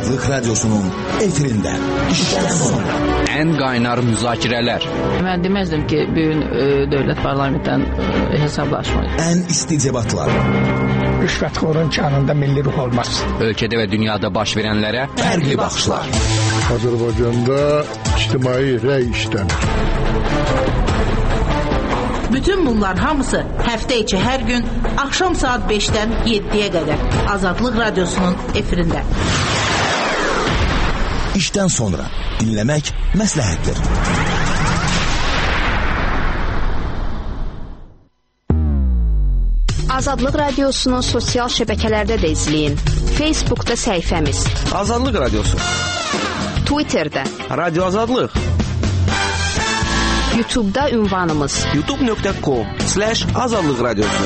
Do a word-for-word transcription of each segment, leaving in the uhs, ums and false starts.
Azadlık Radyosu'nun efirinde. İşten sonra. En kaynar müzakireler. Ben demezdim ki bugün e, devlet parlamentten e, hesaplaşmayı. En isticebatlar. Rüşvetxorun kanında milli ruh olmaz. Ülkede ve dünyada baş verenlere farklı bakışlar. Azərbaycanda ictimai rəy işlənir. Bütün bunlar hamısı həftə içi hər gün axşam saat beşdən yeddiyə qədər Azadlıq Radyosu'nun efirində. İşten sonra dinlemek məsləhətdir. Azadlıq Radyosu'nu sosial şəbəkələrdə də izləyin. Facebook'da səhifəmiz Azadlıq Radyosu, Twitter'da Radyo Azadlıq, YouTube'da ünvanımız youtube nokta com slash azadlıq radyosu.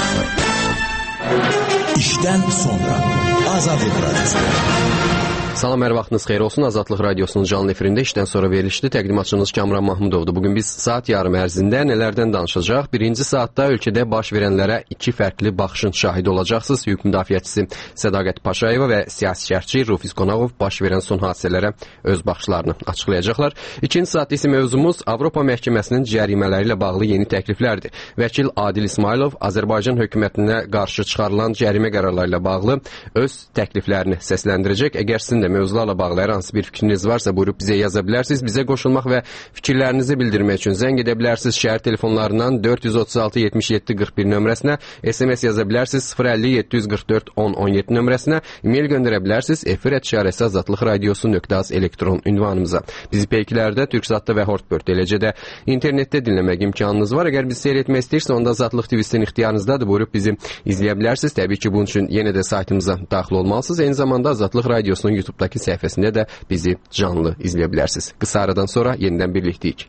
İşten sonra Azadlıq Radyosu. Salam, hər vaxtınız xeyir olsun. Azadlıq Radyosu'nun canlı efirində işdən sonra verilişdi. Təqdimatçınız Kamran Mahmudovdur. Bugün biz saat yarım ərzində nələrdən danışacaq? Birinci saatda ölkədə baş verənlərə iki fərqli baxışın şahidi olacaqsınız. Hüquq müdafiəçisi Sədaqət Paşayeva və siyasi şərhçi Rufiz Qonaqov baş verən son hadisələrə öz baxışlarını açıqlayacaqlar. İkinci saatda isə mövzumuz Avropa Məhkəməsinin cərimələri ilə bağlı yeni təkliflərdir. Vəkil Adil İsmailov Azərbaycan hökumətinə qarşı çıxarılan cərimə qərarları ilə bağlı öz təkliflərini səsləndirəcək. Əgər sizin mövzularla bağlı hər hansı bir fikriniz varsa buyurub bizə yaza bilərsiniz. Bizə qoşulmaq və fikirlərinizi bildirmək üçün zəng edə bilərsiniz. Şəhər telefonlarından dörd yüz otuz altı yetmiş yeddi qırx bir nömrəsinə, S M S yaza bilərsiniz sıfır əlli yeddi yüz qırx dörd on on yeddi nömrəsinə, e-mail göndərə bilərsiniz efir et işarəsi azadlıq radiosu nöqtə az elektron ünvanımıza. Bizi peyklərdə, Türksatda və Hortbird, eləcə də internetdə dinləmək imkanınız var. Əgər bizi seyr etmək istəyirsə, onda Azadlıq T V-nin ixtiyarınızdadır. Buyurub bizi izləyə bilərsiniz. Təbii ki, bunun üçün yenə də saytımıza daxil olmalısınız. Eyni zamanda Azadlıq Radiosu'nun YouTube'dakı səhifəsində də bizi canlı izləyə bilərsiniz. Qısa aradan sonra yenidən birliktəyik.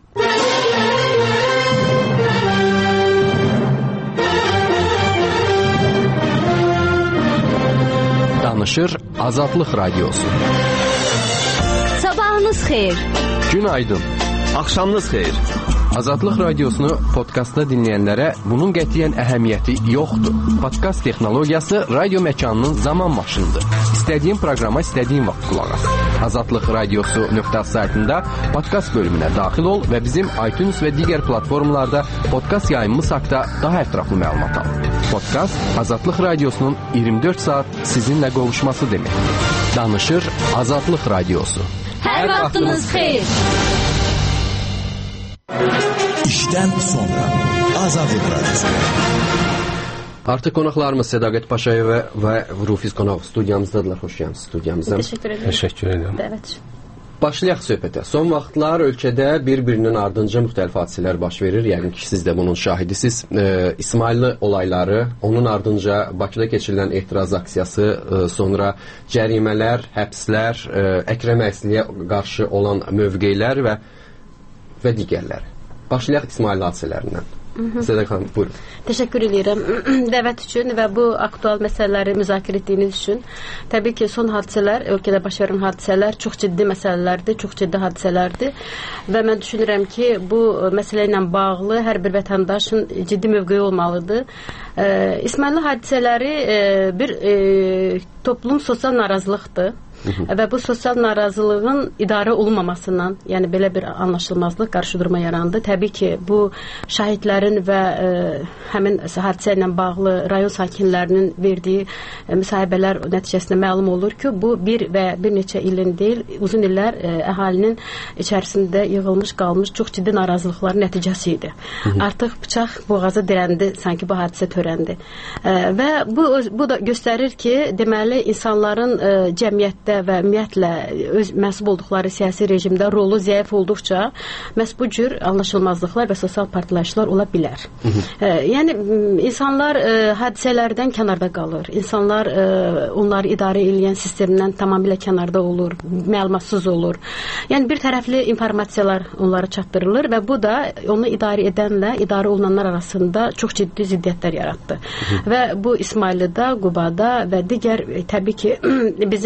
Danışır Azadlıq Radiosu. Sabahınız xeyir. Günaydın. Axşamınız xeyir. Azadlıq Radiosunu podkastda dinləyənlərə bunun qətiyyən əhəmiyyəti yoxdur. Podkast texnologiyası radio məkanının zaman maşınıdır. İstədiyin proqrama istədiyin vaxt qulaq as. Azadlıq Radiosu nöqtə az saytında podkast bölümünə daxil ol və bizim iTunes və digər platformalarda podkast yayımımız haqqında daha ətraflı məlumat al. Podkast Azadlıq Radiosunun iyirmi dörd saat sizinlə qovuşması demək. Danışır Azadlıq Radiosu. Hər vaxtınız xeyir. İşten sonra Azadlıq Radyosu. Artıq qonaqlarımız Sədaqət Paşayeva və Rufiz Qonaqov studiyamızdadılar. Xoş gəlmisiniz studiyamıza. Təşəkkür edirəm. Təşəkkür edirəm. Evet. Başlayaq söhbətə. Son vaxtlar ölkədə bir-birinin ardınca müxtəlif hadisələr baş verir. Yəqin ki, siz də bunun şahidisiz. E, İsmailli olayları, onun ardınca Bakıda keçirilən etiraz aksiyası, e, sonra cərimələr, həbslər, e, Əkrəm Əsliyə qarşı olan mövqeylər və və digərləri. Başlayaq İsmailli hadisələrindən. Sədaqət xanım, buyurun. Təşəkkür edirəm dəvət üçün və bu aktual məsələləri müzakirə etdiyiniz üçün. Təbii ki, son hadisələr, ölkədə baş verən hadisələr çox ciddi məsələlərdir, çox ciddi hadisələrdir və mən düşünürəm ki, bu məsələ ilə bağlı hər bir vətəndaşın ciddi mövqeyi olmalıdır. E, İsmailli hadisələri e, bir e, toplum sosial narazılıqdır. Və bu sosial narazılığın idarə olunmamasından, yəni belə bir anlaşılmazlıq, qarşıdurma yarandı. Təbii ki, bu şahidlərin və e, həmin hadisə ilə bağlı rayon sakinlərinin verdiyi e, müsahibələr nəticəsində məlum olur ki, bu bir və bir neçə ilin deyil, uzun illər e, əhalinin içərisində yığılmış qalmış çox ciddi narazılıqların nəticəsi idi. Hı -hı. Artıq bıçaq boğaza dirəndi, sanki bu hadisə törəndi. E, və bu, bu da göstərir ki, deməli, insanların e, cəmiyyətdə və ümumiyyətlə öz mənsub olduqları siyasi rejimdə rolu zəif olduqca məhz bu cür anlaşılmazlıqlar və sosial partlayışlar ola bilər. Hı -hı. E, yəni insanlar e, hadisələrdən kənarda qalır. İnsanlar e, onları idarə edən sistemdən tamamilə kənarda olur, məlumatsız olur. Yəni bir tərəfli informasiyalar onlara çatdırılır və bu da onu idarə edənlə idarə olunanlar arasında çox ciddi ziddiyyətlər yaratdı. Hı -hı. Və bu İsmaillidə, Qubada və digər e, təbii ki bizim mən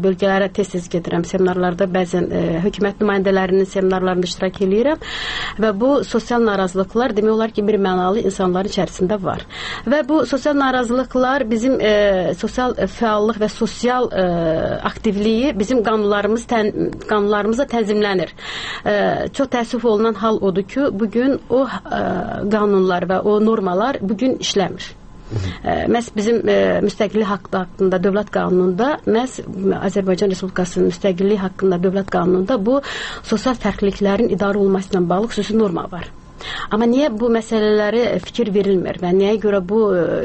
bölgələrə tez-tez gedirəm, seminarlarda bəzən e, hökumət nümayəndələrinin seminarlarında iştirak edirəm və bu sosial narazılıqlar demək olar ki, bir mənalı insanların içərisində var. Və bu sosial narazılıqlar bizim e, sosial fəallıq və sosial e, aktivliyi bizim qanunlarımız tən, qanunlarımızla tənzimlənir. E, çox təəssüf olunan hal odur ki, bugün o e, qanunlar və o normalar bugün işləmir. Məhz bizim e, müstəqillik haqqında dövlət qanununda, məhz Azərbaycan Respublikasının müstəqilliyi haqqında dövlət qanununda bu sosial fərqliliklərin idarə olması ilə bağlı xüsusi norma var. Amma niyə bu məsələləri fikir verilmir və niyə görə bu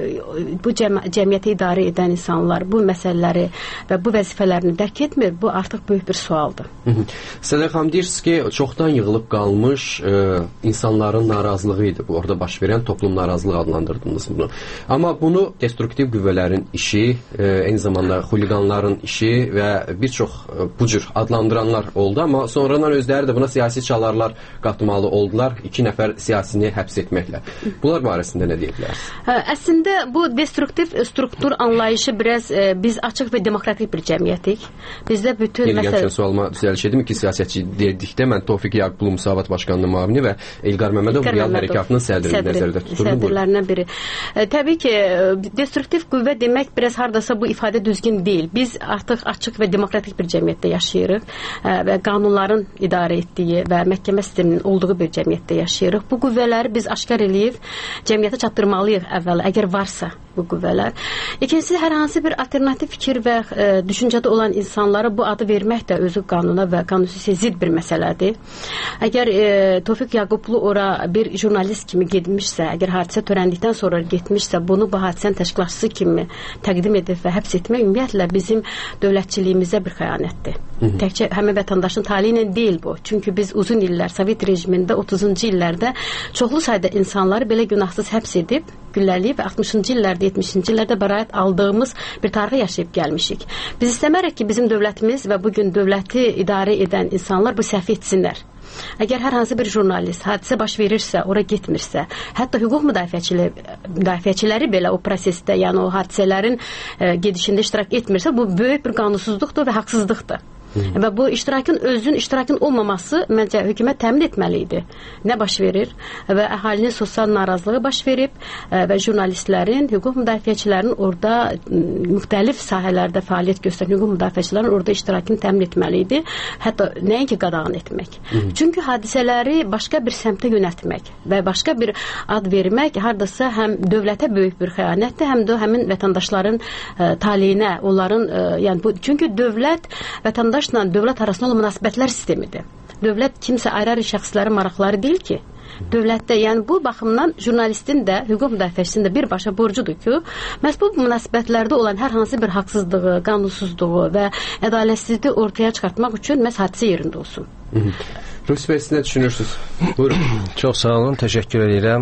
bu cəm cəmiyyəti idarə edən insanlar bu məsələləri və bu vəzifələrini dərk etmir? Bu artıq böyük bir sualdır. Sədə xanım, deyirsiniz ki, çoxdan yığılıb qalmış e, insanların narazılığı idi bu, orada baş verən toplum narazılığı adlandırdınız bunu. Amma bunu destruktiv qüvvələrin işi, e, eyni zamanda xuliqanların işi və bir çox e, bu cür adlandıranlar oldu, amma sonradan özləri də buna siyasi çalarlar qatmalı oldular. İki nəfər siyasini həbs etməklə. Bunlar barəsində nə deyə bilərsiniz? Əslində bu destruktiv struktur anlayışı biraz e, biz açıq və demokratik bir cəmiyyətik. Bizdə bütün məsələ... Yeni sualıma düzəliş edim ki, siyasətçi dedikdə mən Tofiq Yaqublu Müsavat Başqanının müavini və Elqar Məmmədov Real Hərəkatının sədrini nəzərdə tutuldu. Sədrlərindən biri. E, təbii ki, destruktiv qüvvə demək biraz hardasa bu ifadə düzgün deyil. Biz artıq açıq və demokratik bir cəmiyyətdə yaşayırıq e, və qanunların idarə etdiyi və məhkəmə sisteminin olduğu bir cəmiyyətdə yaşayırıq. Bu qüvvələri biz aşkar eləyib cəmiyyətə çatdırmalıyıq əvvəl, əgər varsa bu qüvvələr. İkincisi, hər hansı bir alternativ fikir və e, düşüncədə olan insanlara bu adı vermək də özü qanuna və konstitusiyaya zidd bir məsələdir. Əgər e, Tofiq Yaqublu ora bir jurnalist kimi getmişsə, əgər hadisə törəndikdən sonra getmişsə, bunu bu hadisənin təşkilatçısı kimi təqdim edib və həbs etmək ümumiyyətlə bizim dövlətçiliyimizə bir xəyanətdir. Təkcə həmin vətəndaşın taliyi ilə deyil bu. Çünki biz uzun illər Sovet rejimində otuzuncu illərdə çoxlu sayda insanları belə günahsız həbs edib, gülləliyib və altmışıncı illərdə, yetmişinci illərdə bəraət aldığımız bir tarixi yaşayıb gəlmişik. Biz istəmərək ki, bizim dövlətimiz və bugün dövləti idarə edən insanlar bu səhvi etsinlər. Əgər hər hansı bir jurnalist hadisə baş verirsə, ora getmirsə, hətta hüquq müdafiəçiləri, müdafiəçiləri belə o prosesdə, yəni o hadisələrin e, gedişində iştirak etmirsə, bu böyük bir qanunsuzluqdur və haqsızlıqdır. Hı. Və bu iştirakın özünün iştirakın olmaması məncə hökumət təmin etməli idi. Nə baş verir? Və əhalinin sosial narazılığı baş verib və jurnalistlərin, hüquq müdafiəçilərinin orada müxtəlif sahələrdə fəaliyyət göstərən hüquq müdafiəçilərin orada iştirakını təmin etməli idi. Hətta nəinki qadağan etmək. Hı. Çünki hadisələri başqa bir səmtə yönəltmək və başqa bir ad vermək hardasa həm dövlətə böyük bir xəyanətdir, həm də həmin vətəndaşların ə, taleyinə, onların ə, yəni bu, çünki dövlət vətəndaş dövlət arasında olan münasibətlər sistemidir. Dövlət kimsə ayrı-ayrı şəxslərin maraqları deyil ki. Dövlətdə, yəni bu baxımdan jurnalistin də, hüquq müdafiəçisinin də birbaşa borcudur ki, məhz bu münasibətlərdə olan hər hansı bir haqsızlığı, qanunsuzluğu və ədalətsizliyi ortaya çıxartmaq üçün məhz hadisə yerində olsun. Hı -hı. Rus bəy, siz nə düşünürsünüz? Buyurun. Çox sağ olun, təşəkkür edirəm.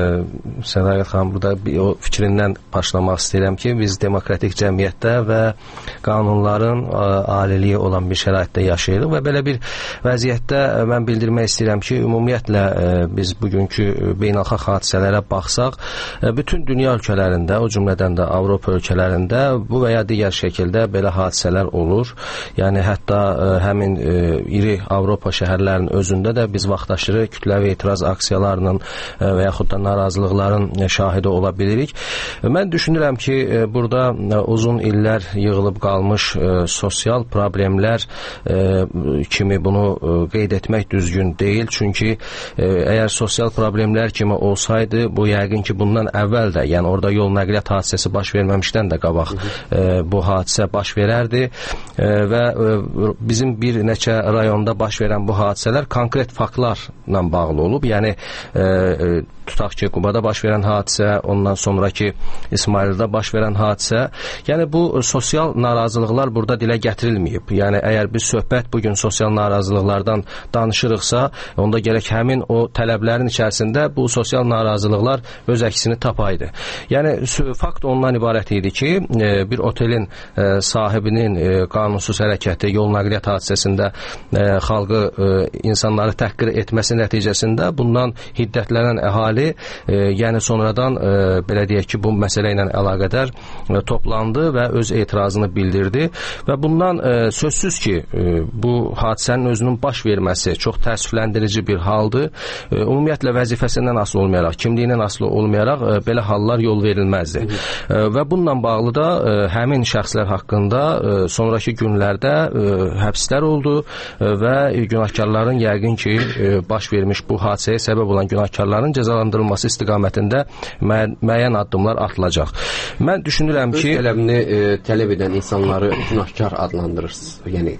Ee, Sədaqət xanım, burada bir, o fikrindən başlamaq istəyirəm ki, biz demokratik cəmiyyətdə və qanunların aliliyi olan bir şəraitdə yaşayırıq və belə bir vəziyyətdə mən bildirmək istəyirəm ki, ümumiyyətlə biz bugünkü beynəlxalq hadisələrə baxsaq, bütün dünya ölkələrində, o cümlədən də Avropa ölkələrində bu və ya digər şəkildə belə hadisələr olur. Yəni hətta həmin iri Avropa şəhərlərinin özündə də biz vaxtaşırı kütləvi etiraz aksiyalarının və yaxud da narazılıqların şahidi ola bilirik. Mən düşünürəm ki, burada uzun illər yığılıb qalmış sosial problemlər kimi bunu qeyd etmək düzgün deyil. Çünki əgər sosial problemlər kimi olsaydı, bu yəqin ki, bundan əvvəl də, yəni orada yol nəqliyyat hadisəsi baş verməmişdən də qabaq bu hadisə baş verərdi və bizim bir neçə rayonda baş verən bu hadisələr konkret faktlarla bağlı olub. Yəni e, tutaq ki, Qubada baş verən hadisə, ondan sonraki İsmaildə baş verən hadisə. Yəni bu sosial narazılıqlar burada dilə gətirilməyib. Yəni əgər biz söhbət bugün sosial narazılıqlardan danışırıqsa, onda gərək həmin o tələblərin içərisində bu sosial narazılıqlar öz əksini tapaydı. Yəni fakt ondan ibarət idi ki, e, bir otelin e, sahibinin e, qanunsuz hərəkəti, yol nəqliyyat hadisəsində e, xalqı, e, insanları təhqir etməsi nəticəsində bundan hiddətlənən əhali əhali, e, yəni sonradan e, belə deyək ki, bu məsələ ilə əlaqədar e, toplandı və öz etirazını bildirdi və bundan e, sözsüz ki, e, bu hadisənin özünün baş verməsi çox təəssüfləndirici bir haldır. E, ümumiyyətlə vəzifəsindən asılı olmayaraq, kimliyindən asılı olmayaraq e, belə hallar yol verilməzdi. E, və bununla bağlı da e, həmin şəxslər haqqında e, sonrakı günlərdə e, həbslər oldu e, və günahkarların yəqin ki, e, baş vermiş bu hadisəyə səbəb olan günahkarların cəzalandırılması istiqamətində müəyyən, müəyyən addımlar atılacaq. Mən düşünürəm ki, öz tələbini e, tələb edən insanları günahkar adlandırırsınız. Yəni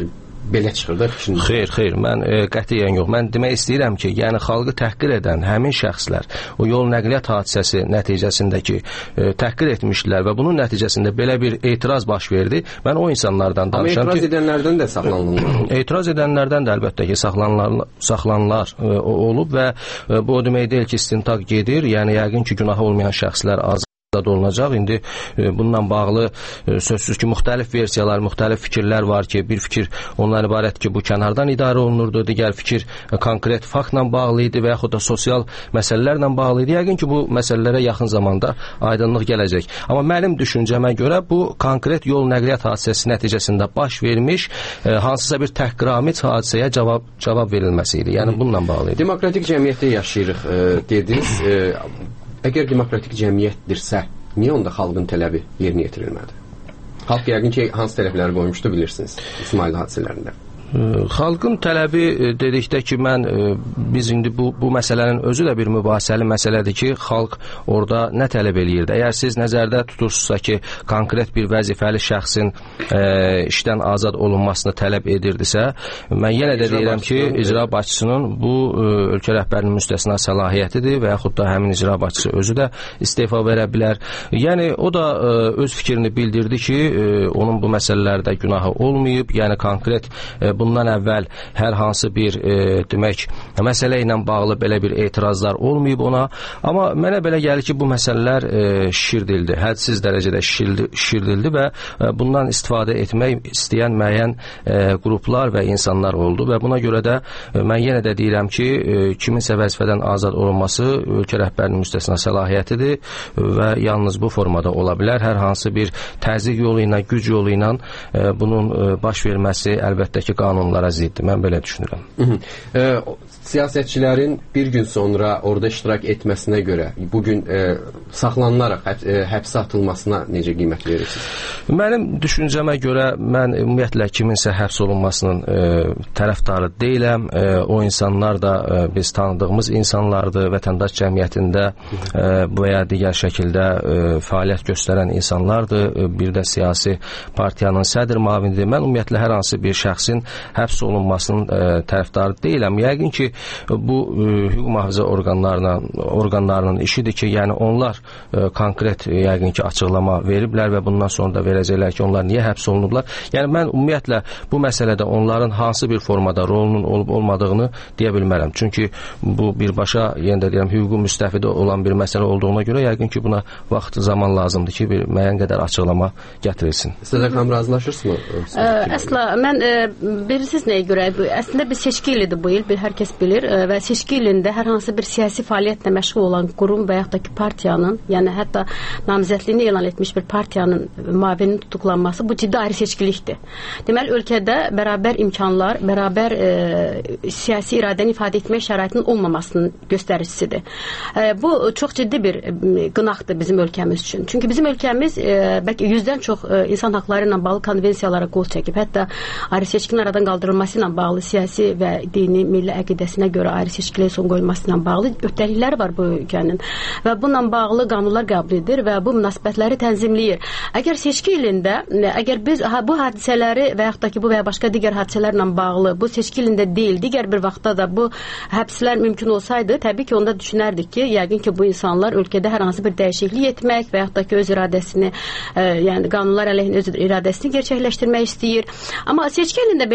belə çıxır da fikriniz. Xeyr, xeyr, mən e, qətiyyən yox. Mən demək istəyirəm ki, yəni xalqı təhqir edən həmin şəxslər o yol nəqliyyat hadisəsi nəticəsindəki e, təhqir etmişdilər və bunun nəticəsində belə bir etiraz baş verdi. Mən o insanlardan danışıram ki, amma etiraz edənlərdən də saxlanılırlar. Etiraz edənlərdən də əlbəttə ki, saxlanılar, saxlanılar e, olub və e, bu o demək deyil ki, istintaq gedir. Yəni yəqin ki, günahı olmayan şəxslər az da olunacaq. İndi e, bununla bağlı e, sözsüz ki, müxtəlif versiyalar, müxtəlif fikirlər var ki, bir fikir ondan ibarət ki, bu kənardan idarə olunurdu, digər fikir e, konkret faktla bağlı idi və yaxud da sosial məsələlərlə bağlı idi. Yəqin ki, bu məsələlərə yaxın zamanda aydınlıq gələcək. Amma mənim düşüncəmə görə bu konkret yol nəqliyyat hadisəsi nəticəsində baş vermiş e, hansısa bir təhqiramiz hadisəyə cavab cavab verilməsi idi. Yəni bununla bağlı idi. Demokratik cəmiyyətdə yaşayırıq e, dediniz. E, Əgər demokratik cəmiyyətdirsə, niyə onda xalqın tələbi yerinə yetirilmədi? Xalq yəqin ki, hansı tələbləri qoymuşdu bilirsiniz İsmail hadisələrində? Xalqın tələbi dedikdə ki, mən biz indi bu bu məsələnin özü də bir mübahisəli məsələdir ki, xalq orada nə tələb eləyirdi? Əgər siz nəzərdə tutursunuzsa ki, konkret bir vəzifəli şəxsin e, işdən azad olunmasını tələb edirdisə, mən yenə də deyirəm ki, icra başçısının bu e, ölkə rəhbərinin müstəsna səlahiyyətidir və yaxud da həmin icra başçısı özü də istefa verə bilər. Yəni o da e, öz fikrini bildirdi ki, e, onun bu məsələlərdə günahı olmayıb, yəni konkret e, bundan əvvəl hər hansı bir e, demək məsələ ilə bağlı belə bir etirazlar olmayıb ona. Amma mənə belə gəlir ki, bu məsələlər e, şişirdildi, hədsiz dərəcədə şişirdildi və e, bundan istifadə etmək istəyən müəyyən e, qruplar və insanlar oldu və buna görə də e, mən yenə də deyirəm ki, e, kiminsə vəzifədən azad olunması ölkə rəhbərinin müstəsna səlahiyyətidir və yalnız bu formada ola bilər. Hər hansı bir təzyiq yolu ilə, güc yolu ilə e, bunun e, baş verməsi əlbəttə ki, qanunlara ziddir. Mən belə düşünürəm. Hı -hı. E, siyasətçilərin bir gün sonra orada iştirak etməsinə görə bugün e, saxlanılaraq həb e, həbsə atılmasına necə qiymət verirsiniz? Mənim düşüncəmə görə mən ümumiyyətlə kiminsə həbs olunmasının e, tərəfdarı deyiləm. E, o insanlar da e, biz tanıdığımız insanlardır. Vətəndaş cəmiyyətində e, bu və ya digər şəkildə e, fəaliyyət göstərən insanlardır. E, bir də siyasi partiyanın sədr müavinidir. Mən ümumiyyətlə hər hansı bir şəxsin həbs olunmasının e, tərəfdarı deyiləm. Yəqin ki, bu e, hüquq mühafizə orqanlarının orqanlarının işidir ki, yəni onlar e, konkret e, yəqin ki, açıqlama veriblər və bundan sonra da verəcəklər ki, onlar niyə həbs olunublar. Yəni mən ümumiyyətlə bu məsələdə onların hansı bir formada rolunun olub olmadığını deyə bilmərəm. Çünki bu birbaşa, yenə də deyirəm, hüququ müstəfidi olan bir məsələ olduğuna görə yəqin ki, buna vaxt, zaman lazımdır ki, bir müəyyən qədər açıqlama gətirilsin. Sədə xanım, razılaşırsınız mı? Əsla, mən e, bilirsiniz nəyə görə? Əslində bir seçki ilidir bu il, bir hər kəs bilir e, və seçki ilində hər hansı bir siyasi fəaliyyətlə məşğul olan qurum və yaxud da ki, partiyanın, yəni hətta namizədliyini elan etmiş bir partiyanın müavininin tutuklanması bu ciddi ayrı seçkilikdir. Deməli, ölkədə bərabər imkanlar, bərabər e, siyasi iradəni ifadə etmək şəraitinin olmamasının göstəricisidir. E, bu çox ciddi bir e, qınaqdır bizim ölkəmiz üçün. Çünki bizim ölkəmiz e, bəlkə yüzdən çox e, insan haqları ilə bağlı konvensiyalara qol çəkib, hətta ayrı seçkinin aradan qaldırılması ilə bağlı siyasi və dini, milli əqidəsinə görə ayrı seçkilərə son qoyulması ilə bağlı öhdəlikləri var bu ölkənin və bununla bağlı qanunlar qəbul edir və bu münasibətləri tənzimləyir. Əgər seçki ilində, əgər biz ha, bu hadisələri və yaxud da ki, bu və ya başqa digər hadisələrlə bağlı, bu seçki ilində deyil, digər bir vaxtda da bu həbslər mümkün olsaydı, təbii ki, onda düşünərdik ki, yəqin ki, bu insanlar ölkədə hər hansı bir dəyişiklik etmək və yaxud da ki, öz iradəsini, e, yəni qanunlar əleyhinə öz iradəsini gerçəkləşdirmək istəyir. Amma seçki ilində belə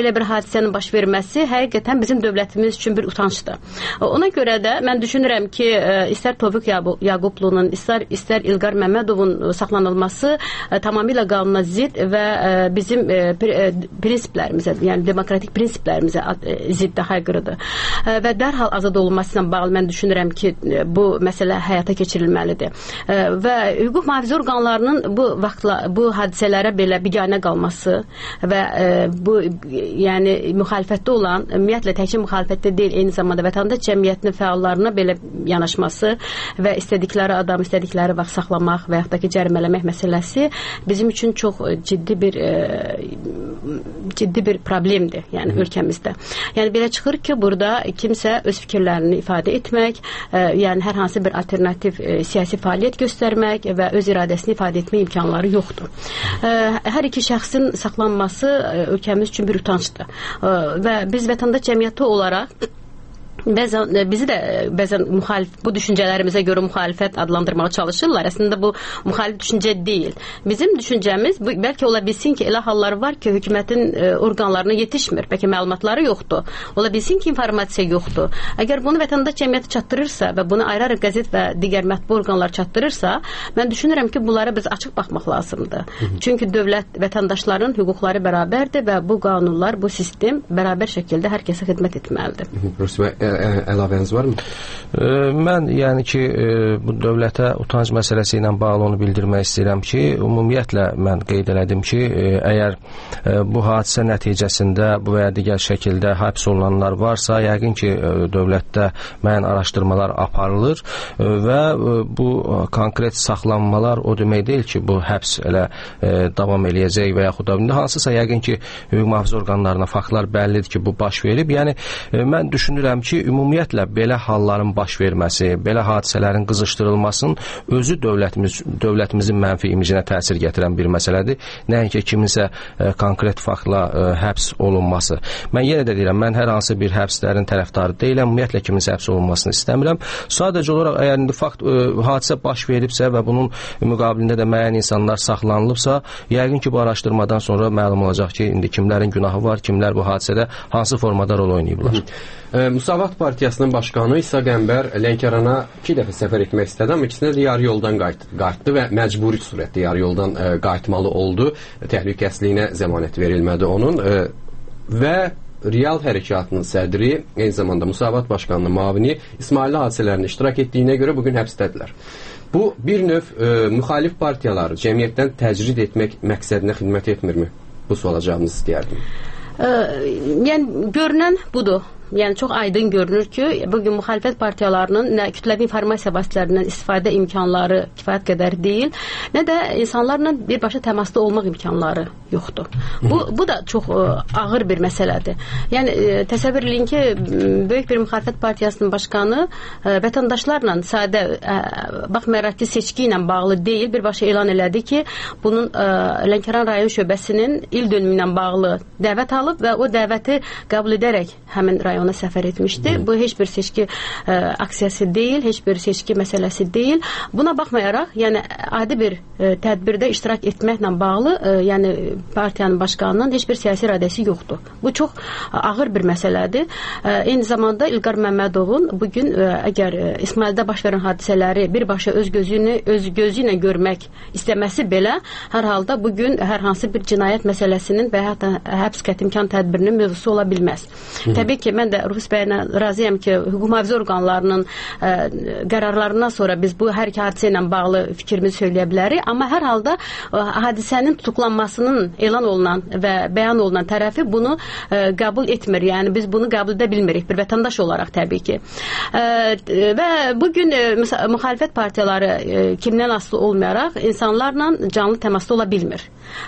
belə bir hadisənin baş verməsi həqiqətən bizim dövlətimiz üçün bir utancdır. Ona görə də mən düşünürəm ki, istər Tofiq Yaqublu'nun, istər, istər İlqar Məmmədovun saxlanılması tamamilə qanuna zidd və bizim prinsiplərimizə, yəni demokratik prinsiplərimizə ziddə aykırıdır. Və dərhal azad olunması ilə bağlı mən düşünürəm ki, bu məsələ həyata keçirilməlidir. Və hüquq mühafizə orqanlarının bu vaxtla, bu hadisələrə belə biganə qalması və bu, yəni müxalifətdə olan, ümumiyyətlə təkcə müxalifətdə deyil, eyni zamanda vətəndaş cəmiyyətinin fəallarına belə yanaşması və istədikləri adam, istədikləri vaxt saxlamaq və yaxud da ki, cərimələmək məsələsi bizim üçün çox ciddi bir ciddi bir problemdir, yəni ölkəmizdə. Yəni belə çıxır ki, burada kimsə öz fikirlərini ifadə etmək, yəni hər hansı bir alternativ siyasi fəaliyyət göstərmək və öz iradəsini ifadə etmə imkanları yoxdur. Hər iki şəxsin saxlanması ölkəmiz üçün bir utancdır. Və biz vətəndaş cəmiyyəti olaraq Bəzən, bizi də bəzən müxalif, bu düşüncələrimizə görə müxalifət adlandırmağa çalışırlar. Əslində bu müxalif düşüncə deyil. Bizim düşüncəmiz, bu, bəlkə ola bilsin ki, elə hallar var ki, hökumətin e, orqanlarına yetişmir. Bəlkə məlumatları yoxdur. Ola bilsin ki, informasiya yoxdur. Əgər bunu vətəndaş cəmiyyəti çatdırırsa və bunu ayrı-ayrı qəzet və digər mətbu orqanlar çatdırırsa, mən düşünürəm ki, bunlara biz açıq baxmaq lazımdır. Hı -hı. Çünki dövlət vətəndaşların hüquqları bərabərdir və bu qanunlar, bu sistem bərabər şəkildə hər kəsə xidmət etməlidir. Rüstəm bəy, əlavəniz varmı? E, mən yəni ki, e, bu dövlətə utanc məsələsi ilə bağlı onu bildirmək istəyirəm ki, ümumiyyətlə mən qeyd elədim ki, e, əgər e, bu hadisə nəticəsində bu və ya digər şəkildə həbs olunanlar varsa, yəqin ki, e, dövlətdə müəyyən araşdırmalar aparılır e, və e, bu konkret saxlanmalar o demək deyil ki, bu həbs elə e, davam eləyəcək və yaxud da hansısa yəqin ki, hüquq mühafizə orqanlarına faktlar bəllidir ki, bu baş verib. Yəni e, mən düşünürəm ki, ümumiyyətlə belə halların baş verməsi, belə hadisələrin qızışdırılmasının özü dövlətimiz, dövlətimizin mənfi imicinə təsir gətirən bir məsələdir. Nəinki kiminsə e, konkret faktla e, həbs olunması. Mən yenə də deyirəm, mən hər hansı bir həbslərin tərəfdarı deyiləm, ümumiyyətlə kiminsə həbs olunmasını istəmirəm. Sadəcə olaraq əgər indi fakt, e, hadisə baş veribsə və bunun müqabilində də müəyyən insanlar saxlanılıbsa, yəqin ki, bu araşdırmadan sonra məlum olacaq ki, indi kimlərin günahı var, kimlər bu hadisədə hansı formada rol oynayıblar. E, Müsavat Partiyasının başqanı İsa Qəmbər Lənkərana iki dəfə səfər etmək istədi, amma ikisində də yarı yoldan qayıtdı və məcburi surətdə yarı yoldan e, qayıtmalı oldu. Təhlükəsizliyinə zəmanət verilmədi onun e, və Real Hərəkatının sədri, eyni zamanda Müsavat Başqanının müavini İsmailli hadisələrində iştirak etdiyinə görə bugün həbsdədirlər. Bu bir növ e, müxalif partiyaları cəmiyyətdən təcrid etmək məqsədinə xidmət etmirmi? Bu suala cavabınızı istəyərdim. E, yəni görünən budur. Yəni çox aydın görünür ki, bugün müxalifət partiyalarının nə kütləvi informasiya vasitələrindən istifadə imkanları kifayət qədər deyil, nə də insanlarla birbaşa təmasda olmaq imkanları yoxdur. Bu, bu da çox ə, ağır bir məsələdir. Yəni ə, təsəvvür edin ki, böyük bir müxalifət partiyasının başqanı ə, vətəndaşlarla sadə ə, baxmayaraq ki, seçki ilə bağlı deyil, birbaşa elan elədi ki, bunun ə, Lənkəran rayon şöbəsinin il dönümü ilə bağlı dəvət alıb və o dəvəti qəbul edərək həmin rayon ona səfər etmişdi. Bu heç bir seçki ə, aksiyası deyil, heç bir seçki məsələsi deyil. Buna baxmayaraq, yəni adi bir ə, tədbirdə iştirak etməklə bağlı, ə, yəni partiyanın başqanının heç bir siyasi iradəsi yoxdur. Bu çox ə, ağır bir məsələdir. Ə, eyni zamanda İlqar Məmmədovun bugün ə, əgər ə, İsmaildə baş verən hadisələri birbaşa öz gözünü öz gözü ilə görmək istəməsi belə, hər halda bugün hər hansı bir cinayət məsələsinin və ya həbs qətimkan tədbirinin mövzusu ola bilməz. Hı. Təbii ki, mən də Rufus bəylə razıyam ki, hüquq mühafizə orqanlarının ə, qərarlarından sonra biz bu hər iki hadisə ilə bağlı fikrimizi söyləyə bilərik, amma hər halda ə, hadisənin tutuklanmasının elan olunan və bəyan olunan tərəfi bunu ə, qəbul etmir. Yəni biz bunu qəbul edə bilmirik bir vətəndaş olaraq təbii ki. Ə, və bugün ə, müxalifət partiyaları ə, kimdən asılı olmayaraq insanlarla canlı təmasda ola bilmir.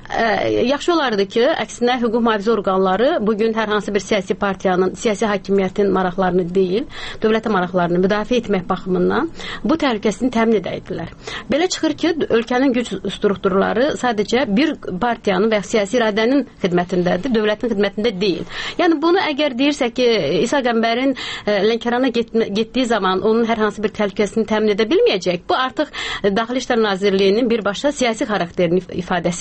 Ə, yaxşı olardı ki, əksinə hüquq mühafizə orqanları bugün hər hansı bir siyasi partiyanın, siyasi hakimiyyətin maraqlarını deyil, dövlətin maraqlarını müdafiə etmək baxımından bu təhlükəsini təmin edəydilər. Belə çıxır ki, ölkənin güc strukturları sadəcə bir partiyanın və siyasi iradənin xidmətindədir, dövlətin xidmətində deyil. Yəni bunu əgər deyirsə ki, İsa Qəmbərin e, Lənkərana get, getdiyi zaman onun hər hansı bir təhlükəsini təmin edə bilməyəcək, bu artıq Daxili İşlər Nazirliyinin birbaşa siyasi xarakterinin ifadəsidir.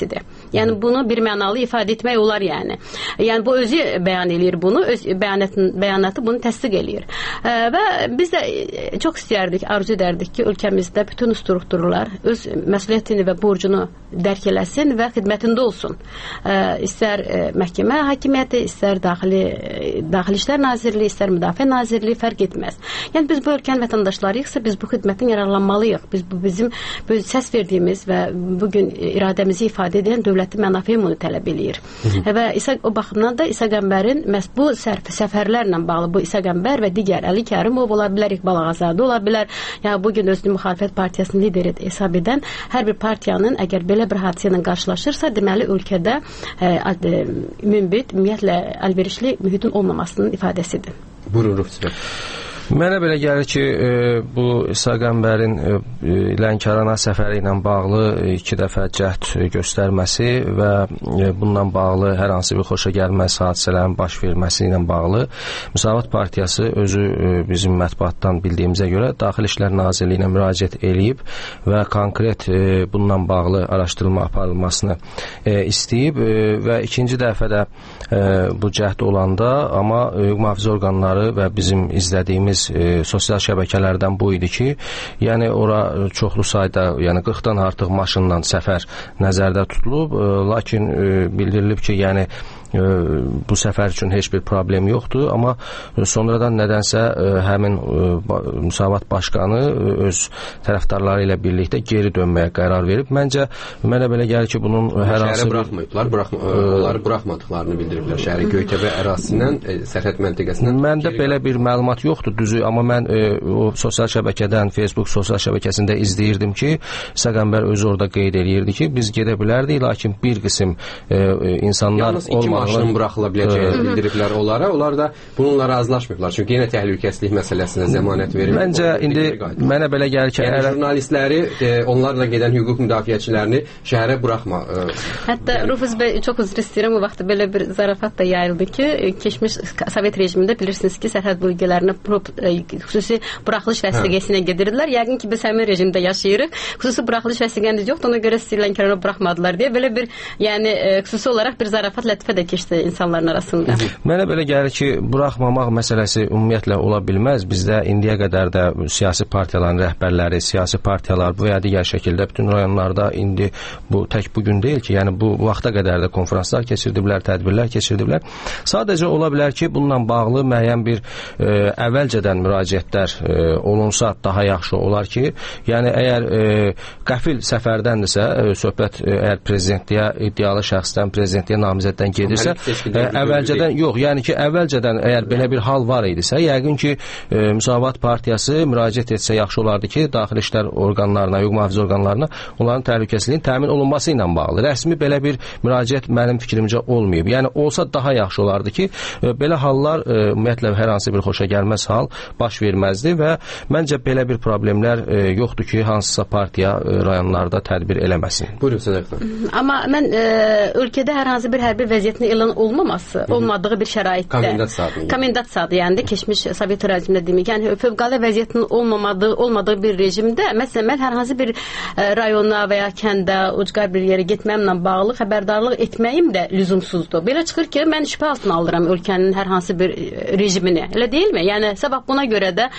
Yəni bunu bir mənalı ifadə etmək olar yəni. Yəni bu özü bəyan eləyir bunu, öz bəyanatın bəyanatı bunu təsdiq eləyir. E, və biz də çox istəyərdik, arzu edərdik ki, ölkəmizdə bütün strukturlar öz məsuliyyətini və borcunu dərk eləsin və xidmətində olsun. E, istər e, məhkəmə hakimiyyəti, istər daxili e, Daxili İşlər Nazirliyi, istər Müdafiə Nazirliyi fərq etməz. Yəni biz bu ölkənin vətəndaşlarıyıqsa biz bu xidmətin yararlanmalıyıq. Biz bu bizim bu səs verdiyimiz və bu gün iradəmizi ifadə edən dövlətin mənafeyi bunu tələb eləyir. Və İsa, o baxımdan da İsa Qəmbərin məhz bu sərf, səfərlərlə bağlı bu İsa Qəmbər və digər Əli Kərimov ola bilər, İqbal Ağazadə ola bilər. Yəni bu gün özünü müxalifət partiyasının lideri hesab edən hər bir partiyanın əgər belə bir hadisə ilə qarşılaşırsa, deməli ölkədə e, e, münbit, ümumiyyətlə əlverişli mühitin olmamasının ifadəsidir. Buyurun Rufus bəy. Mənə belə gəlir ki, e, bu İsa Qəmbərin e, Lənkərana səfəri ilə bağlı iki dəfə cəhd göstərməsi və e, bununla bağlı hər hansı bir xoşa gəlməz hadisələrin baş verməsi ilə bağlı Müsavat Partiyası özü e, bizim mətbuatdan bildiyimizə görə Daxili İşlər Nazirliyinə müraciət eləyib və konkret e, bununla bağlı araşdırma aparılmasını e, istəyib e, və ikinci dəfə də e, bu cəhd olanda, amma e, mühafizə orqanları və bizim izlədiyimiz E, sosial şəbəkələrdən bu idi ki, yəni ora çoxlu sayda, yəni qırxdan artıq maşınla səfər nəzərdə tutulub, e, lakin e, bildirilib ki, yəni e, bu səfər üçün heç bir problem yoxdur, amma sonradan nədənsə e, həmin e, Müsavat Başqanı e, öz tərəfdarları ilə birlikdə geri dönməyə qərar verib. Məncə, mənə belə gəlir ki, bunun hər hansı şəhərə buraxmayıblar, buraxma, e, onları buraxmadıqlarını bildiriblər. Şəhərin Göytəbə ərazisindən, e, sərhəd məntəqəsindən. Məndə belə bir məlumat yoxdur, düzü, amma mən e, o sosial şəbəkədən, Facebook sosial şəbəkəsində izləyirdim ki, İsa Qəmbər özü orada qeyd eləyirdi ki, biz gedə bilərdik, lakin bir qism e, insanlar olmalı. Maşının buraxıla biləcəyini bildiriblər onlara. Onlar da bununla razılaşmıyıblar. Çünki yenə təhlükəsizlik məsələsinə zəmanət verir. Məncə indi mənə belə gəlir ki, yəni, jurnalistləri, e, onlarla gedən hüquq müdafiəçilərini şəhərə buraxma. E, Hətta Rufus bəy, çox üzr istəyirəm, o vaxt belə bir zarafat da yayıldı ki, keçmiş Sovet rejimində bilirsiniz ki, sərhəd bölgələrinə e, xüsusi buraxılış vəsiqəsinə gedirdilər. Yəqin ki, biz həmin rejimdə yaşayırıq. Xüsusi buraxılış vəsiqəniz yoxdur, ona görə sizi Lənkərana buraxmadılar deyə belə bir, yəni e, xüsusi olaraq bir zarafat lətifə də keçdi insanların arasında. Mənə belə gəlir ki, buraxmamaq məsələsi ümumiyyətlə ola bilməz. Bizdə indiyə qədər də siyasi partiyaların rəhbərləri, siyasi partiyalar bu və ya digər şəkildə bütün rayonlarda indi bu tək bugün deyil ki, yəni bu vaxta qədər də konferanslar keçirdiblər, tədbirlər keçirdiblər. Sadəcə ola bilər ki, bununla bağlı müəyyən bir e, əvvəlcədən müraciətlər e, olunsa daha yaxşı olar ki, yəni əgər e, qəfil səfərdəndirsə, e, söhbət e, əgər prezidentliyə, iddialı şəxsdən prezidentliyə namizəddən gedirsə, əvvəlcədən yox, yəni ki, əvvəlcədən əgər belə bir hal var idisə, yəqin ki, e, Müsavat Partiyası müraciət etsə yaxşı olardı ki, daxili işlər orqanlarına, hüquq mühafizə orqanlarına onların təhlükəsizliyin təmin olunması ilə bağlı. Rəsmi belə bir müraciət mənim fikrimcə olmayıb. Yəni olsa daha yaxşı olardı ki, e, belə hallar e, ümumiyyətlə hər hansı bir xoşa gəlməz hal baş verməzdi və məncə belə bir problemlər e, yoxdur ki, hansısa partiya e, rayonlarda tədbir eləməsin. Buyurun Sədaq xanım. Amma mən e, ölkədə hər hansı bir hərbi vəziyyətin elan olmaması, Hı-hı. olmadığı bir şəraitdə. Komendant saatı. Komendant saatı, yəni də keçmiş Sovet rejimində demək, yəni fövqəladə vəziyyətin olmamadığı, olmadığı bir rejimdə, məsələn, mən hər hansı bir e, rayona və ya kəndə, ucqar bir yerə getməyimlə bağlı xəbərdarlıq etməyim də lüzumsuzdur. Belə çıxır ki, mən şübhə altına alıram ölkənin hər hansı bir rejimini. Elə deyilmi? Yəni sabah buna görə də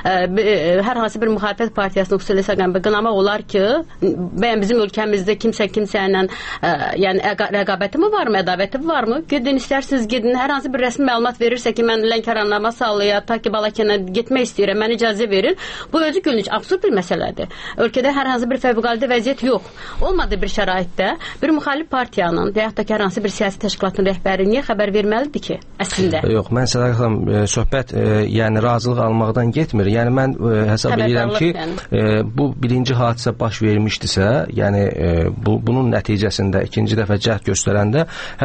e, hər hansı bir müxalifət partiyasının xüsusilə İsa Qəmbər qınamaq olar ki, bəyən bizim ölkəmizdə kimsə kimsə ilə e, yəni rəqabəti mi var mı, ədavəti varmı? Gedin, istərsiniz gedin, hər hansı bir rəsmi məlumat verirsə ki, mən Lənkəranla, Masallıya, ta ki Balakənə getmək istəyirəm, mən icazə verin. Bu özü gülünç, absurd bir məsələdir. Ölkədə hər hansı bir fövqəladə vəziyyət yox. Olmadığı bir şəraitdə bir müxalif partiyanın və yaxud da ki, hər hansı bir siyasi təşkilatın rəhbəri niyə xəbər verməlidir ki, əslində? Yox, mən Sədaq xanım, e, söhbət e, yəni razılıq almaqdan getmir. Yəni mən e, hesab edirəm ki, yəni. e, bu birinci hadisə baş vermişdisə, yəni e, bu bunun nəticəsində ikinci dəfə cəhd göstərəndə hər hansı bir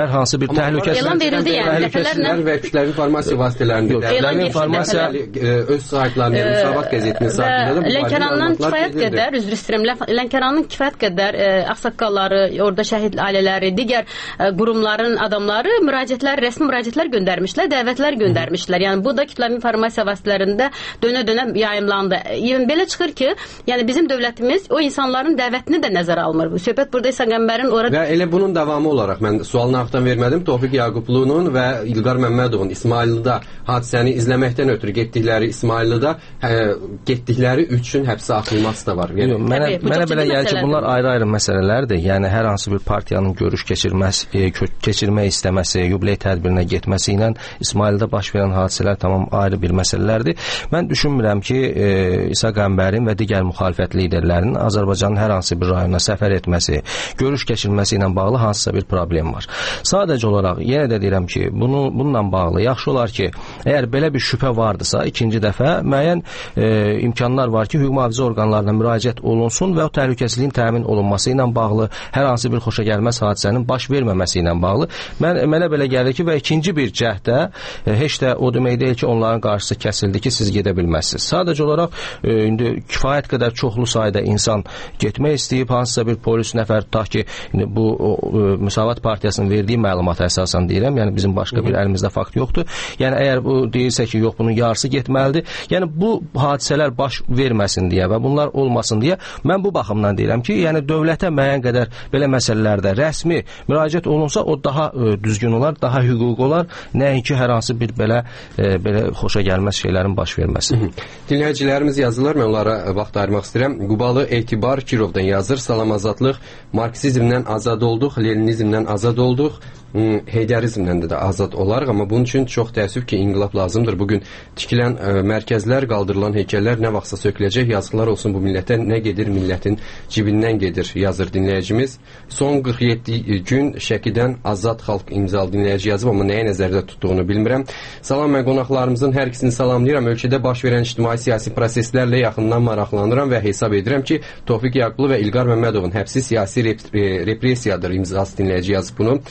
təhlükəsizlik elan verildi yəni dəfələrlə və kütləvi informasiya vasitələrində kütləvi informasiya öz saytlarında Müsavat qəzetinin saytında da Lənkərandan kifayət qədər üzr istəyirəm. Lənkəranın kifayət qədər ağsaqqalları, orada şəhid ailələri, digər qurumların adamları müraciətlər, rəsmi müraciətlər göndərmişlər, dəvətlər göndərmişlər. Yəni bu da kütləvi informasiya vasitələrində dönə-dönə yayımlandı. Yəni belə çıxır ki, yəni bizim dövlətimiz o insanların dəvətini də nəzərə almır. Söhbət burada İsa Qəmbərin ora və elə bunun davamı olaraq mən sualını axtan vermədim. Tofiq Yaqublu'nun və İlqar Məmmədovun İsmayıllıda hadisəni izləməkdən ötürü getdikləri İsmayıllıda hə, getdikləri üçün həbsə atılması da var. Yəni, mənə Təbii, mənə belə gəlir ki, bunlar ayrı-ayrı məsələlərdir. Yəni hər hansı bir partiyanın görüş keçirməsi, e, keçirmək istəməsi, yubiley tədbirinə getməsi ilə İsmayılda baş verən hadisələr tamam ayrı bir məsələlərdir. Mən düşünmürəm ki, e, İsa Qəmbərin və digər müxalifət liderlərinin Azərbaycanın hər hansı bir rayonuna səfər etməsi, görüş keçirməsi ilə bağlı hansısa bir problem var. Sadəcə olaraq yenə də deyirəm ki, bunu bununla bağlı yaxşı olar ki, əgər belə bir şübhə vardısa, ikinci dəfə müəyyən e, imkanlar var ki, hüquq mühafizə orqanlarına müraciət olunsun və o təhlükəsizliyin təmin olunması ilə bağlı, hər hansı bir xoşagəlməz hadisənin baş verməməsi ilə bağlı. Mən mənə belə gəlir ki, və ikinci bir cəhdə e, heç də o demək deyil ki, onların qarşısı kəsildi ki, siz gedə bilməzsiniz. Sadəcə olaraq e, indi kifayət qədər çoxlu sayda insan getmək istəyib, hansısa bir polis nəfər tutaq ki, indi bu o, o, Müsavat Partiyasının verdiyi məlumata əsasən deyirəm, yəni bizim başqa bir əlimizdə fakt yoxdur. Yəni əgər bu deyilsə ki, yox, bunun yarısı getməlidir. Yəni bu hadisələr baş verməsin deyə və bunlar olmasın deyə mən bu baxımdan deyirəm ki, yəni dövlətə müəyyən qədər belə məsələlərdə rəsmi müraciət olunsa, o daha e, düzgün olar, daha hüquqi olar, nəinki hər hansı bir belə e, belə xoşagəlməz şeylərin baş verməsi. Dinləyicilərimiz yazırlar, mən onlara vaxt ayırmaq istəyirəm. Qubalı Etibar Kirovdan yazır. Salam azadlıq, Marksizmdən azad olduq, Leninizmdən azad olduq, Heydərizmdən də azad olarıq, amma bunun üçün çox təəssüf ki, inqilab lazımdır. Bugün tikilən ə, mərkəzlər, qaldırılan heykəllər nə vaxtsa söküləcək, yazıqlar olsun bu millətə, nə gedir, millətin cibindən gedir, yazır dinləyicimiz. Son qırx yeddi gün Şəkidən Azad Xalq imzalı dinləyici yazıb, amma nəyə nəzərdə tutduğunu bilmirəm. Salam, mən qonaqlarımızın hər ikisini salamlayıram. Ölkədə baş verən ictimai-siyasi proseslərlə yaxından maraqlanıram və hesab edirəm ki, Tofiq Yaqublu və İlqar Məmmədovun həbsi siyasi rep repressiyadır imzası dinləyici yazıb bunu.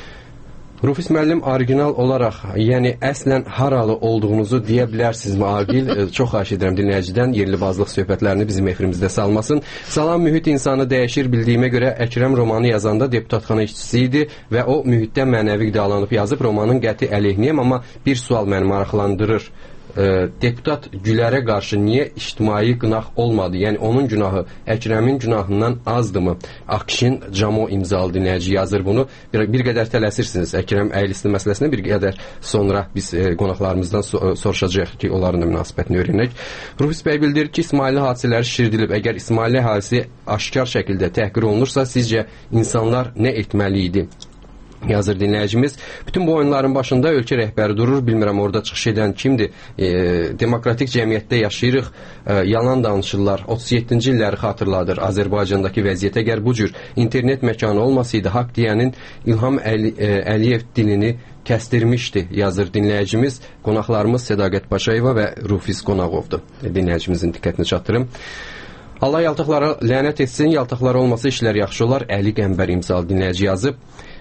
Rufus müəllim orijinal olaraq, yəni əslən haralı olduğunuzu deyə bilərsinizmi Aqil? Çox xahiş edirəm dinləyicidən yerli bazlıq söhbətlərini bizim efirimizdə salmasın. Salam, mühit insanı dəyişir bildiyimə görə Əkrəm romanı yazanda deputatxana işçisi idi və o mühitdən mənəvi qidalanıb yazıb, romanın qəti əleyhinəyəm, amma bir sual məni maraqlandırır. E, deputat Gülərə qarşı niyə ictimai qınaq olmadı? Yəni onun günahı Əkrəmin günahından azdırmı? Akşin Camo imzalı dinləyici yazır bunu. Bir, bir qədər tələsirsiniz Əkrəm əylisli məsələsində, bir qədər sonra biz e, qonaqlarımızdan so soruşacağıq ki, onların da münasibətini öyrənək. Rufus bəy bildirir ki, İsmailli hadisələri şişirdilib. Əgər İsmailli hadisi aşkar şəkildə təhqir olunursa, sizcə insanlar nə etməli idi? Yazır dinləyicimiz. Bütün bu oyunların başında ölkə rəhbəri durur. Bilmirəm orada çıxış edən kimdir? E, demokratik cəmiyyətdə yaşayırıq. E, yalan danışırlar. otuz yeddinci illəri xatırladır Azərbaycandakı vəziyyət. Əgər bu cür internet məkanı olmasaydı, haqq deyənin İlham Əli, e, Əliyev dilini kəstirmişdi, yazır dinləyicimiz. Qonaqlarımız Sədaqət Paşayeva və Rufis Qonaqovdur. E, dinləyicimizin diqqətini çatdırım. Allah yaltaqlara lənət etsin, yaltaqlar olmasa işlər yaxşı olar. Əli Qəmbər imzalı dinləyici yazıb.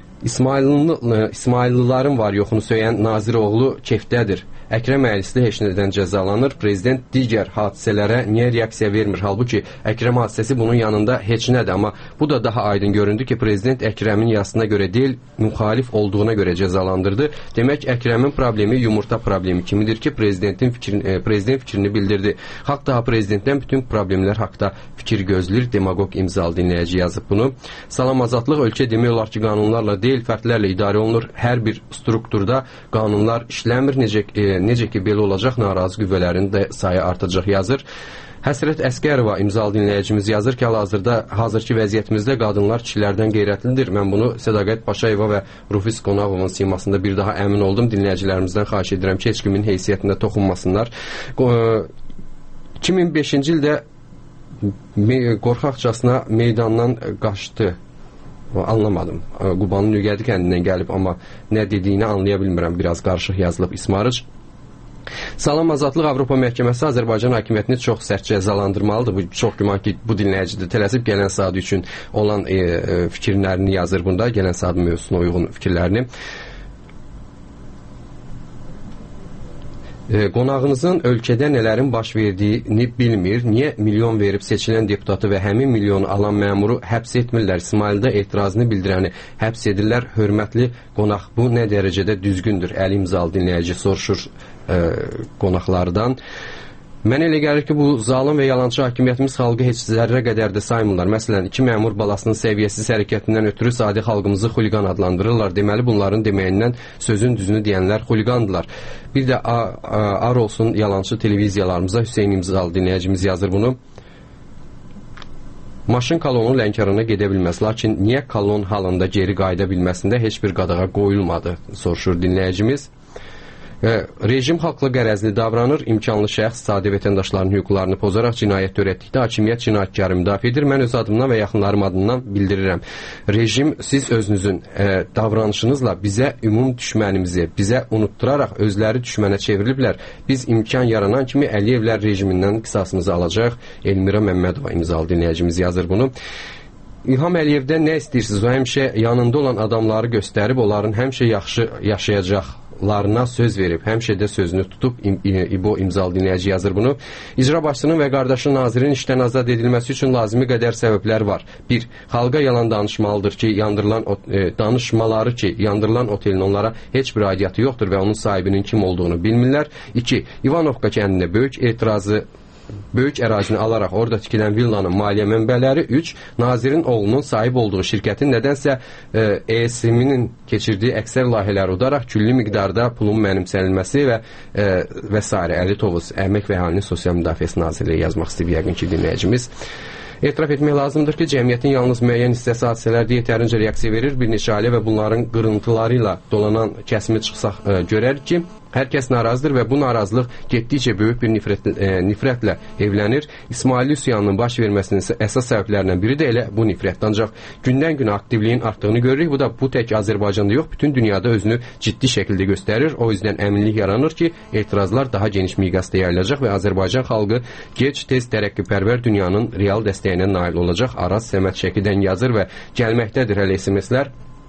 İsmaillı, İsmaillıların var yoxunu söyən Naziroğlu kefdədir. Əkrəm əylisli heç nədən cəzalanır. Prezident digər hadisələrə niyə reaksiya vermir? Halbuki Əkrəm hadisəsi bunun yanında heç nədir. Amma bu da daha aydın göründü ki, prezident Əkrəmin yazısına görə deyil, müxalif olduğuna görə cəzalandırdı. Demək, Əkrəmin problemi yumurta problemi kimidir ki, prezidentin fikrini, e, prezident fikrini bildirdi. Xalq daha prezidentdən bütün problemlər haqda fikir gözləyir. Demagog imzalı dinləyici yazıb bunu. Salam, azadlıq, ölkə demək olar ki, qanunlarla deyil, fərdlərlə idarə olunur. Hər bir strukturda qanunlar işləmir. Necə e, necə ki belə olacaq, narazı qüvvələrin də sayı artacaq, yazır. Həsrət Əskərova imzalı dinləyicimiz yazır ki, hal-hazırda hazırki vəziyyətimizdə qadınlar kişilərdən qeyrətlidir. Mən bunu Sədaqət Paşayeva və Rufis Qonaqovun simasında bir daha əmin oldum. Dinləyicilərimizdən xahiş edirəm ki, heç kimin heysiyyətində toxunmasınlar. iki min beşinci ildə qorxaqcasına meydandan qaçdı. Anlamadım. Qubanın Nüqədi kəndindən gəlib, amma nə dediyini anlaya bilmirəm. Biraz qarışıq yazılıb İsmarıc. Salam, azadlıq, Avropa Məhkəməsi Azərbaycan hakimiyyətini çox sərt cəzalandırmalıdır. Bu çox güman ki, bu dinləyicidir. Tələsib gələn saat üçün olan e, e, fikirlərini yazır bunda. Gələn saat mövzusuna uyğun fikirlərini. E, qonağınızın ölkədə nələrin baş verdiyini bilmir, niyə milyon verib seçilən deputatı və həmin milyonu alan məmuru həbs etmirlər, İsmaildə etirazını bildirəni həbs edirlər, hörmətli qonaq, bu nə dərəcədə düzgündür? Əli imzalı dinləyici soruşur e, qonaqlardan. Mənə elə gəlir ki, bu zalım və yalançı hakimiyyətimiz xalqı heç zərrə qədər də saymırlar. Məsələn, iki məmur balasının səviyyəsiz hərəkətindən ötürü sadə xalqımızı xuliqan adlandırırlar. Deməli, bunların deməyindən sözün düzünü deyənlər xuliqandılar. Bir də ar olsun yalançı televiziyalarımıza, Hüseyin imzalı dinləyicimiz yazır bunu. Maşın kolonu Lənkərana gedə bilməz, lakin niyə kolon halında geri qayıda bilməsində heç bir qadağa qoyulmadı, soruşur dinləyicimiz. Rejim haqlı qərəzli davranır, imkanlı şəxs sadə vətəndaşların hüquqlarını pozaraq cinayət törətdikdə hakimiyyət cinayətkarı müdafiə edir. Mən öz adımdan və yaxınlarım adından bildirirəm. Rejim, siz özünüzün e, davranışınızla bizə ümum düşmənimizi, bizə unutturaraq özləri düşmənə çevriliblər. Biz imkan yaranan kimi Əliyevlər rejimindən qisasımızı alacaq. Elmira Məmmədova imzalı dinləyicimiz yazır bunu. İlham Əliyevdən nə istəyirsiniz? O həmişə yanında olan adamları göstərib, onların həmişə yaxşı yaşayacaq larına söz verib, həmişə də sözünü tutub. İbo imzalı dinləyici yazır bunu. İcra başçının və qardaşı nazirin işdən azad edilməsi üçün lazımi qədər səbəblər var. Bir, xalqa yalan danışmalıdır ki, yandırılan e, danışmaları ki, yandırılan otelin onlara heç bir aidiyyatı yoxdur və onun sahibinin kim olduğunu bilmirlər. İki, İvanovka kəndində böyük etirazı böyük ərazini alaraq orada tikilən villanın maliyyə mənbələri. Üç, nazirin oğlunun sahib olduğu şirkətin nədənsə E S M-nin keçirdiyi əksər layihələri udaraq külli miqdarda pulun mənimsənilməsi və e, və s. Əli Tovuz, Əmək və Əhalinin Sosial Müdafiəsi Nazirliyi yazmaq istəyib yəqin ki, dinləyicimiz. Etiraf etmək lazımdır ki, cəmiyyətin yalnız müəyyən hissəsi hadisələrdə yetərincə reaksiya verir. Bir neçə ailə və bunların qırıntıları ilə dolanan kəsimi çıxsaq e, görər ki, hər kəs narazıdır və bu narazılıq getdikcə böyük bir nifrət, e, nifrətlə evlənir. İsmaili üsyanının baş verməsinin əsas səbəblərindən biri də elə bu nifrətdir. Ancaq gündən-günə aktivliyin artdığını görürük. Bu da bu tək Azərbaycanda yox, bütün dünyada özünü ciddi şəkildə göstərir. O yüzden əminlik yaranır ki, etirazlar daha geniş miqyasda yayılacaq və Azərbaycan xalqı gec-tez tərəqqipərvər dünyanın real dəstəyinə nail olacaq. Araz Səməd Şəkidən yazır və gəlməkdədir hələ S M S-lər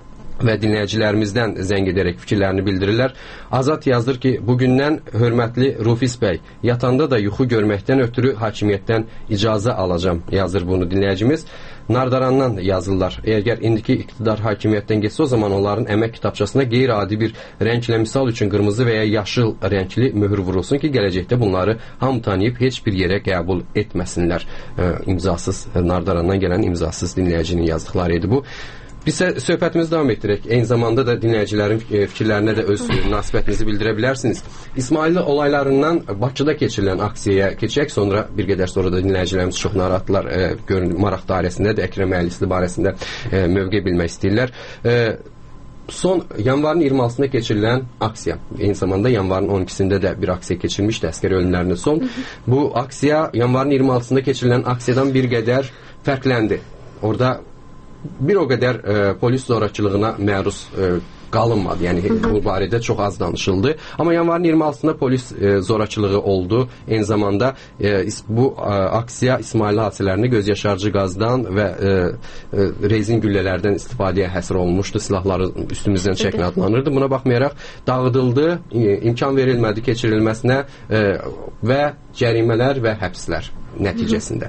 və dinləyicilərimizdən zəng edərək fikirlərini bildirirlər. Azad yazdır ki, bugündən hörmətli Rufis bəy, yatanda da yuxu görməkdən ötürü hakimiyyətdən icazə alacam, yazır bunu dinləyicimiz. Nardarandan yazırlar. Əgər indiki iqtidar hakimiyyətdən geçsə, o zaman onların əmək kitabçasına qeyri-adi bir rənglə, misal üçün qırmızı və ya yaşıl rəngli möhür vurulsun ki, gələcəkdə bunları hamı tanıyıb heç bir yerə qəbul etməsinlər. E, imzasız, Nardarandan gələn imzasız dinləyicinin yazdıqları idi bu. Biz söhbətimizi davam etdirək. Eyni zamanda da dinləyicilərin fikirlərinə də öz münasibətinizi bildirə bilərsiniz. İsmailli olaylarından Bakıda keçirilən aksiyaya keçək. Sonra bir qədər sonra da dinləyicilərimiz çox narahatlar. E, görün, maraq dairəsində də Əkrəm Əlisi barəsində e, mövqe bilmək istəyirlər. E, son yanvarın iyirmi altısında keçirilən aksiya. Eyni zamanda yanvarın on ikisində də bir aksiya keçirilmişdi, əskər ölümlərinin son. Bu aksiya yanvarın iyirmi altısında keçirilən aksiyadan bir qədər fərqləndi. Orada bir o qədər e, polis zorakılığına məruz e, qalınmadı. Yəni bu barədə çox az danışıldı. Amma yanvarın iyirmi altısında polis e, zorakılığı oldu. Eyni zamanda e, bu e, aksiya İsmailli hadisələrini göz yaşarıcı qazdan və e, e, rezin güllələrdən istifadəyə həsr olunmuşdu. Silahları üstümüzdən çəkmə adlanırdı. Buna baxmayaraq dağıdıldı, e, imkan verilmədi keçirilməsinə e, və cərimələr və həbslər nəticəsində.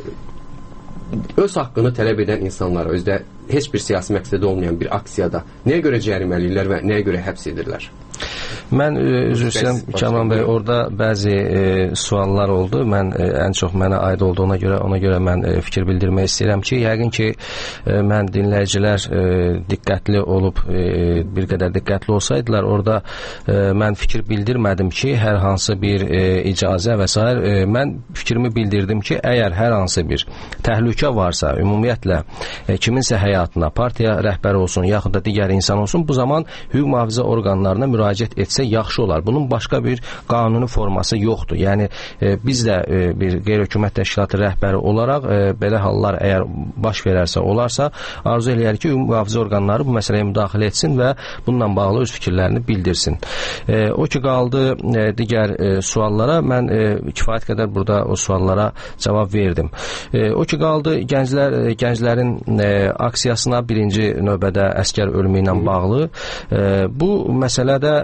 Öz haqqını tələb edən insanlara, özdə heç bir siyasi məqsədi olmayan bir aksiyada nəyə görə cəriməliyirlər və nəyə görə həbs edirlər? Mən üzr istəyirəm Kənan bəy, orada bəzi e, suallar oldu. Mən e, ən çox mənə aid olduğuna görə ona görə mən e, fikir bildirmək istəyirəm ki, yəqin ki e, mən dinləyicilər e, diqqətli olub e, bir qədər diqqətli olsaydılar, orada e, mən fikir bildirmədim ki, hər hansı bir e, icazə və s. E, mən fikrimi bildirdim ki, əgər hər hansı bir təhlükə varsa, ümumiyyətlə e, kiminsə həyatına, partiya rəhbəri olsun, yaxud da digər insan olsun, bu zaman hüquq mühafizə orqanlarına müraciət etsə yaxşı olar. Bunun başqa bir qanuni forması yoxdur. Yəni e, biz də e, bir qeyri-hökumət təşkilatı rəhbəri olaraq e, belə hallar əgər baş verərsə, olarsa, arzu eləyər ki, mühafizə orqanları bu məsələyə müdaxilə etsin və bununla bağlı öz fikirlərini bildirsin. E, o ki qaldı e, digər e, suallara, mən e, kifayət qədər burada o suallara cavab verdim. E, o ki qaldı gənclər, e, gənclərin e, aksiyasına birinci növbədə əskər ölümü ilə bağlı. E, bu məsələdə əlbəttə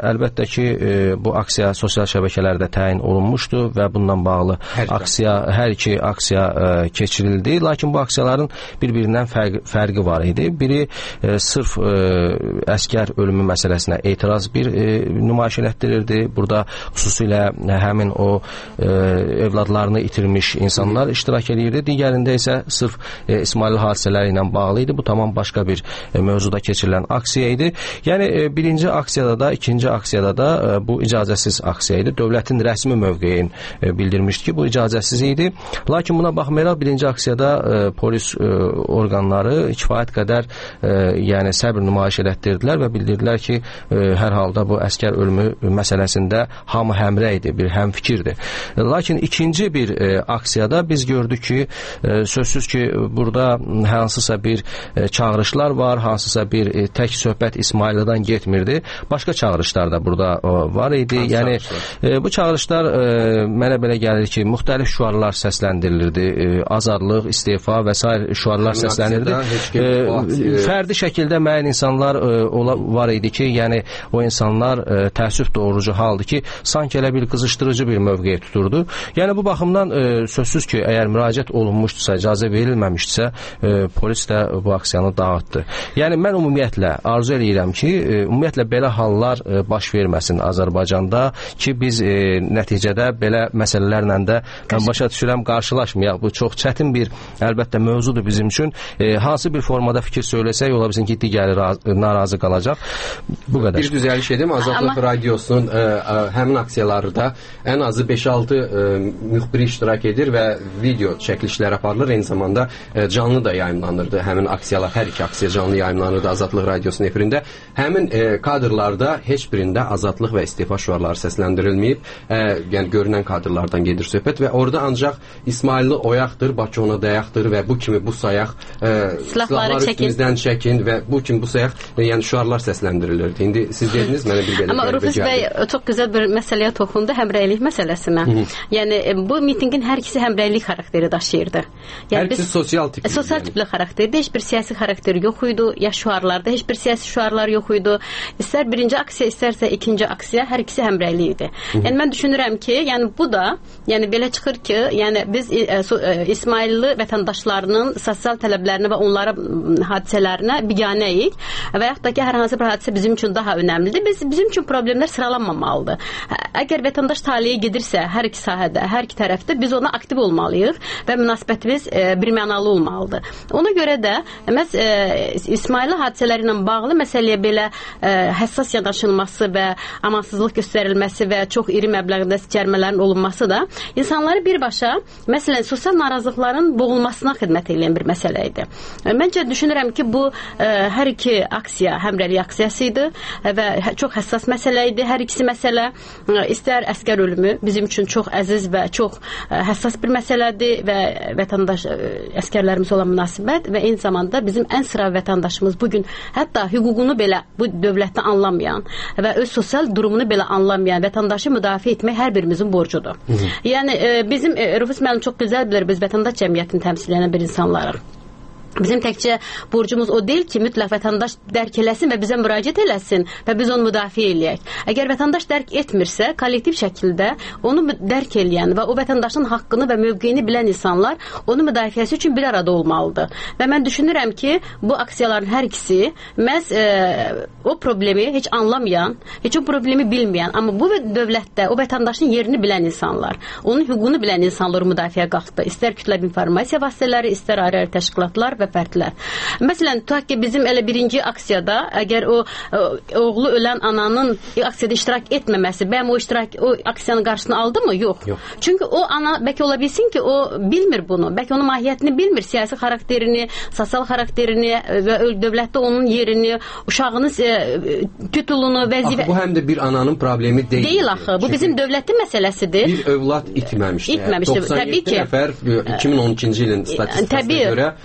ki, bu aksiya sosial şəbəkələrdə təyin olunmuşdu və bununla bağlı hər aksiya, hər iki aksiya keçirildi. Lakin bu aksiyaların bir-birindən fərqi, fərqi var idi. Biri e, sırf e, əskər ölümü məsələsinə etiraz bir e, nümayiş elətdirirdi. Burada xüsusilə həmin o e, evladlarını itirmiş insanlar iştirak edirdi. Digərində isə sırf e, İsmail hadisələri ilə bağlı idi. Bu tamam başqa bir e, mövzuda keçirilən aksiya idi. Yəni e, birinci aksiyada da, ikinci aksiyada da e, bu icazəsiz aksiya idi. Dövlətin rəsmi mövqeyin e, bildirmişdi ki, bu icazəsiz idi. Lakin buna baxmayaraq birinci aksiyada e, polis e, orqanları kifayət qədər e, yəni səbr nümayiş elətdirdilər və bildirdilər ki, e, hər halda bu əskər ölümü məsələsində hamı həmrə idi, bir həmfikirdir. Lakin ikinci bir e, aksiyada biz gördük ki, e, sözsüz ki, burada hansısa bir e, çağırışlar var, hansısa bir e, tək söhbət İsmail'dan getmirdi. Başqa çağırışlar da burada e, var idi. Hansı yəni e, bu çağırışlar e, mənə belə gəlir ki, müxtəlif şüarlar səsləndirilirdi. E, azadlıq, istefa və s. şüarlar səslənirdi. E, fərdi şəkildə müəyyən insanlar e, ola, var idi ki, yəni o insanlar e, təəssüf doğurucu haldır ki, sanki elə bir qızışdırıcı bir mövqeyi tuturdu. Yəni bu baxımdan e, sözsüz ki, əgər müraciət olunmuşdursa, icazə verilməmişdirsə, e, polis də bu aksiyanı dağıtdı. Yəni mən ümumiyyətlə arzu edirəm ki, e, ümumiyyətlə belə hallar e, baş verməsin Azərbaycanda ki, biz e, nəticədə belə məsələlərlə də mən başa düşürəm, qarşılaşmayaq. Bu çox çətin bir əlbəttə mövzudur bizim üçün. E, hansı bir formada fikir söyləsək, ola bilsin ki, digəri narazı qalacaq. Bu qədər. Bir düzəliş edim, Azadlıq Amma... Radiosunun ə, ə, həmin aksiyalarda ən azı beş altı müxbiri iştirak edir və video çəkilişlər aparılır. Eyni zamanda ə, canlı da yayımlanırdı. Həmin aksiyalar, hər iki aksiya canlı yayımlanırdı Azadlıq Radiosunun efirində. Həmin ə, kadrlarda heç birində azadlıq və istefa şüarları səsləndirilməyib. Ə, yəni görünən kadrlardan gedir söhbət və orada ancaq İsmailli oyaqdır, Bakı ona dayaqdır və bu kimi bu sayaq ə, silahları üstümüzdən çəkin və bu kimi bu sayaq ə, yəni şüarlar səsləndirilirdi. İndi siz dediniz, mənə bir belə Amma Rufus bəy çox gözəl bir məsələyə toxundu, həmrəylik məsələsinə. Hı -hı. Yəni bu mitinqin hər ikisi həmrəylik xarakteri daşıyırdı. Yəni hər ikisi sosial tipli. Sosial tipli xarakterdə heç bir siyasi xarakteri yox idi. Ya şüarlarda heç bir siyasi şüarlar yox idi. İstər birinci aksiya, istərsə ikinci aksiya, hər ikisi həmrəylik idi. Hı -hı. Yəni mən düşünürəm ki, yəni bu da, yəni belə çıxır ki, yəni biz e, so, e, İsmailli vətəndaşlarının sosial tələblərinə və onlara hadisələrinə biganəyik və yaxud da ki, hər hansı bir hadisə bizim üçün daha önəmlidir. Biz bizim üçün problemlər sıralanmamalıdır. Əgər vətəndaş taliyə gedirsə hər iki sahədə, hər iki tərəfdə biz ona aktiv olmalıyıq və münasibətimiz e, birmənalı olmalıdır. Ona görə də məhz e, İsmailli hadisələri ilə bağlı məsələyə belə e, həssas yanaşılması və amansızlıq göstərilməsi və çox iri məbləğdə cərimələrin olunması da insanları birbaşa, məsələn, sosial narazılıqların boğulmasına xidmət edən bir məsələ idi. Məncə düşünürəm ki, bu e, hər iki aksiya həmrəylik aksiyası idi və çox həssas məsələ idi. Hər ikisi məsələ, istər əskər ölümü bizim üçün çox əziz və çox e, həssas bir məsələdir və vətəndaş e, əskərlərimiz olan münasibət və eyni zamanda bizim ən sıra vətəndaşımız bugün hətta hüququnu belə bu dövlətdə anlamayan və öz sosial durumunu belə anlamayan vətəndaşı müdafiə etmək hər birimizin borcudur. Hı -hı. Yəni e, bizim e, Rufus müəllim çox gözəl bilir, biz vətəndaş cəmiyyətini təmsil edən bir insanlarıq. Bizim təkcə borcumuz o deyil ki, mütləq vətəndaş dərk eləsin və bizə müraciət eləsin və biz onu müdafiə eləyək. Əgər vətəndaş dərk etmirsə, kollektiv şəkildə onu dərk eləyən və o vətəndaşın haqqını və mövqeyini bilən insanlar onu müdafiəsi üçün bir arada olmalıdır. Və mən düşünürəm ki, bu aksiyaların hər ikisi məhz e, o problemi heç anlamayan, heç o problemi bilməyən, amma bu dövlətdə o vətəndaşın yerini bilən insanlar, onun hüququnu bilən insanları müdafiəyə qalxdı. İstər kütləvi informasiya vasitələri, istər ayrı-ayrı təşkilatlar və fərdlər. Məsələn, tutaq ki, bizim elə birinci aksiyada, əgər o, o oğlu ölən ananın aksiyada iştirak etməməsi, bəyəm o iştirak, o aksiyanın qarşısını aldı mı? Yox. Yox. Çünki o ana, bəlkə ola bilsin ki, o bilmir bunu. Bəlkə onun mahiyyətini bilmir, siyasi xarakterini, sosial xarakterini və dövlətdə onun yerini, uşağının e, titulunu, vəzifə... Axı, bu həm də bir ananın problemi deyil. Deyil axı, bu bizim dövlətin məsələsidir. Bir övlad itməmişdir. İtməmişdir. doxsan yeddi nəfər iki min on ikinci ilin statistikasına görə bu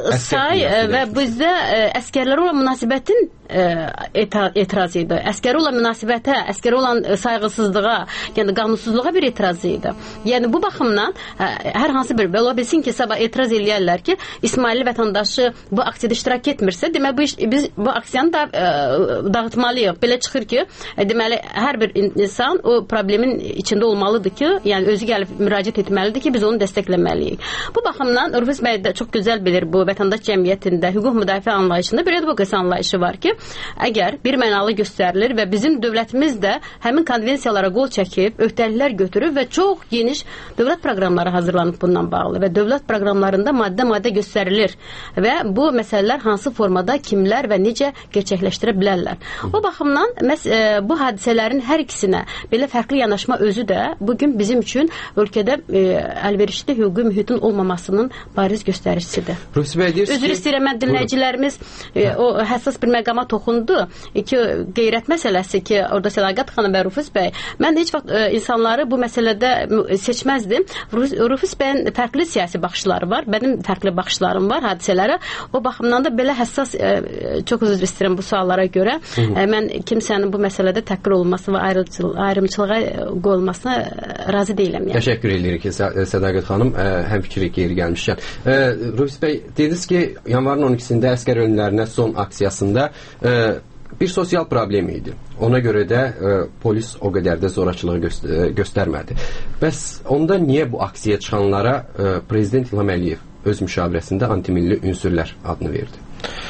say və bizdə əskərlərə olan münasibətin etiraz idi. Əskərə olan münasibətə, əskərə olan sayğısızlığa, yəni qanunsuzluğa bir etiraz idi. Yəni bu baxımdan hər hansı bir ola bilsin ki, sabah etiraz eləyərlər ki, İsmailli vətəndaşı bu aksiyada iştirak etmirsə, demək bu iş, biz bu aksiyanı da dağıtmalıyıq. Belə çıxır ki, deməli hər bir insan o problemin içində olmalıdır ki, yəni özü gəlib müraciət etməlidir ki, biz onu dəstəkləməliyik. Bu baxımdan Rufus bəy də çox gözəl bilir bu vətəndaş cəmiyyətində hüquq müdafiə anlayışında bir advokasi anlayışı var ki, əgər bir mənalı göstərilir və bizim dövlətimiz də həmin konvensiyalara qol çəkib, öhdəliklər götürüb və çox geniş dövlət proqramları hazırlanıb bundan bağlı və dövlət proqramlarında maddə-maddə göstərilir və bu məsələlər hansı formada, kimlər və necə gerçəkləşdirə bilərlər. O baxımdan məs e, bu hadisələrin hər ikisinə belə fərqli yanaşma özü də bugün bizim üçün ölkədə e, əlverişli hüquqi mühitin olmamasının bariz göstəricisidir. Özür istəyirəm, mən dinləyicilərimiz e, o həssas bir məqama toxundu ki, qeyrət məsələsi ki, orada Sədaqət xanım və Rufus bəy, mən heç vaxt e, insanları bu məsələdə seçməzdim. Rufus, Rufus bəyin fərqli siyasi baxışları var, mənim fərqli baxışlarım var hadisələrə. O baxımdan da belə həssas, e, çox üzr istəyirəm bu suallara görə. E, mən kimsənin bu məsələdə təhqir olunması və ayrımçılığa qoyulmasına razı deyiləm. Yəni. Təşəkkür edirik ki, Sədaqət xanım, e, həm fikri geri gəlmişkən. E, Rufus bəy, dediniz ki, yanvarın on ikisində əskər ölümlərinə son aksiyasında e, bir sosial problem idi. Ona görə də e, polis o qədər də zorakılığı göster göstərmədi. Bəs onda niyə bu aksiyaya çıxanlara e, Prezident İlham Əliyev öz müşavirəsində antimilli ünsürlər adını verdi?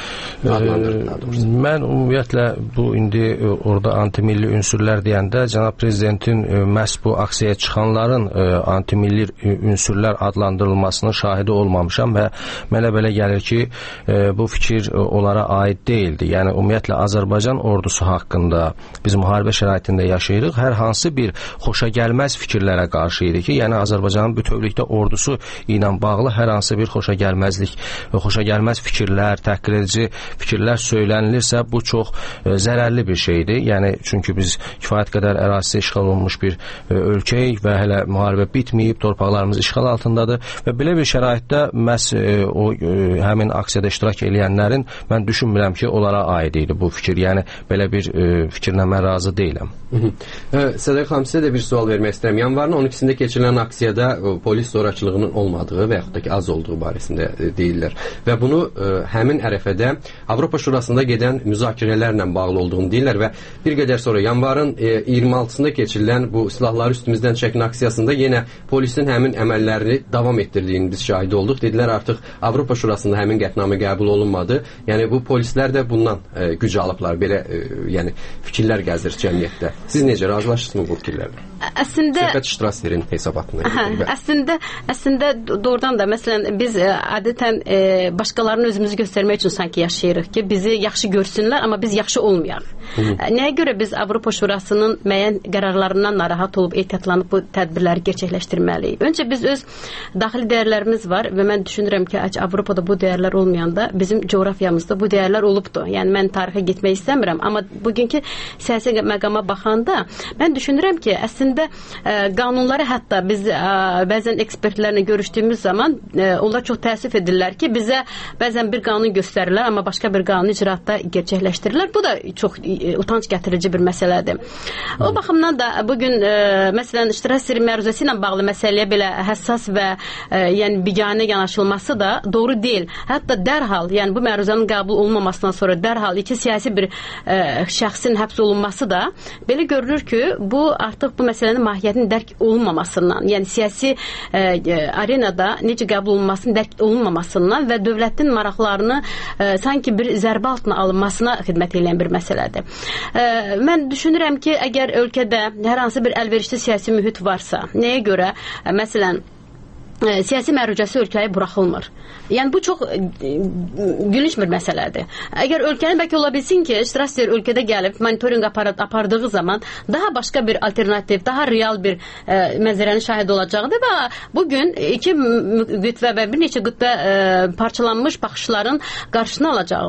Mən ümumiyyətlə bu indi orada antimilli ünsürlər deyəndə cənab prezidentin məhz bu aksiyaya çıxanların antimilli ünsürlər adlandırılmasının şahidi olmamışam və mənə belə gəlir ki, bu fikir onlara aid deyildi. Yəni ümumiyyətlə Azərbaycan ordusu haqqında biz müharibə şəraitində yaşayırıq. Hər hansı bir xoşagəlməz fikirlərə qarşı idi ki, yəni Azərbaycanın bütövlükdə ordusu ilə bağlı hər hansı bir xoşagəlməzlik, xoşagəlməz fikirlər, təhqir edici fikirlər söylənilirsə, bu çox e, zərərli bir şeydir. Yəni, çünki biz kifayət qədər ərazisi işğal olunmuş bir e, ölkəyik və hələ müharibə bitməyib, torpaqlarımız işğal altındadır və belə bir şəraitdə məhz e, o e, həmin aksiyada iştirak edənlərin mən düşünmürəm ki, onlara aid idi bu fikir. Yəni, belə bir e, fikirlə mən razı deyiləm. Sədaqət xanım, sizə də bir sual vermək istəyirəm. Yanvarın on ikisində keçirilən aksiyada e, polis zorakılığının olmadığı və yaxud da ki, az olduğu barəsində e, deyirlər. Və bunu e, həmin ərəfədə Avropa Şurasında gedən müzakirələrlə bağlı olduğunu deyirlər və bir qədər sonra yanvarın e, iyirmi altısında keçirilən bu silahları üstümüzdən çəkin aksiyasında yenə polisin həmin əməllərini davam etdirdiyini biz şahid olduq. Dedilər artıq Avropa Şurasında həmin qətnamə qəbul olunmadı. Yəni bu polislər də bundan e, güc alıblar. Belə e, yəni fikirlər gəzir cəmiyyətdə. Siz necə razılaşırsınız bu fikirlərlə? Əslində Söhbət İştiraslerin hesabatına. Hə, əslində əslində doğrudan da məsələn biz e, adətən e, başqalarını özümüzü göstərmək üçün sanki yaşayırıq ki, bizi yaxşı görsünlər, amma biz yaxşı olmayaq. Hı -hı. Nəyə görə biz Avropa Şurasının müəyyən qərarlarından narahat olub ehtiyatlanıb bu tədbirləri gerçəkləşdirməliyik? Öncə biz öz daxili dəyərlərimiz var və mən düşünürəm ki, Avropada bu dəyərlər olmayanda bizim coğrafiyamızda bu dəyərlər olubdur. Yəni mən tarixə getmək istəmirəm, amma bugünkü siyasi məqama baxanda mən düşünürəm ki, əslində ə, qanunları hətta biz ə, bəzən ekspertlərlə görüşdüyümüz zaman ə, onlar çox təəssüf edirlər ki, bizə bəzən bir qanun göstərirlər, amma başqa bir qanun icraatda gerçəkləşdirirlər. Bu da çox e, utanç gətirici bir məsələdir. O baxımdan da bugün e, məsələn iştirak sirri məruzəsi ilə bağlı məsələyə belə həssas və e, yəni biganə yanaşılması da doğru deyil. Hətta dərhal, yəni bu məruzənin qəbul olunmamasından sonra dərhal iki siyasi bir e, şəxsin həbs olunması da belə görünür ki, bu artıq bu məsələnin mahiyyətinin dərk olunmamasından, yəni siyasi e, arenada necə qəbul olunmasının dərk olunmamasından və dövlətin maraqlarını e, sanki bir zərbə altına alınmasına xidmət edən bir məsələdir. E, mən düşünürəm ki, əgər ölkədə hər hansı bir əlverişli siyasi mühit varsa, nəyə görə, e, məsələn, e, siyasi məruzəsi ölkəyə buraxılmır. Yəni bu çox e, gülünç bir məsələdir. Əgər ölkənin bəlkə ola bilsin ki, Strasser ölkədə gəlib monitoring aparat apardığı zaman daha başqa bir alternativ, daha real bir e, mənzərənin şahid olacaqdır və bugün iki qütbə və bir neçə qütbə e, parçalanmış baxışların qarşısını alacaqdır.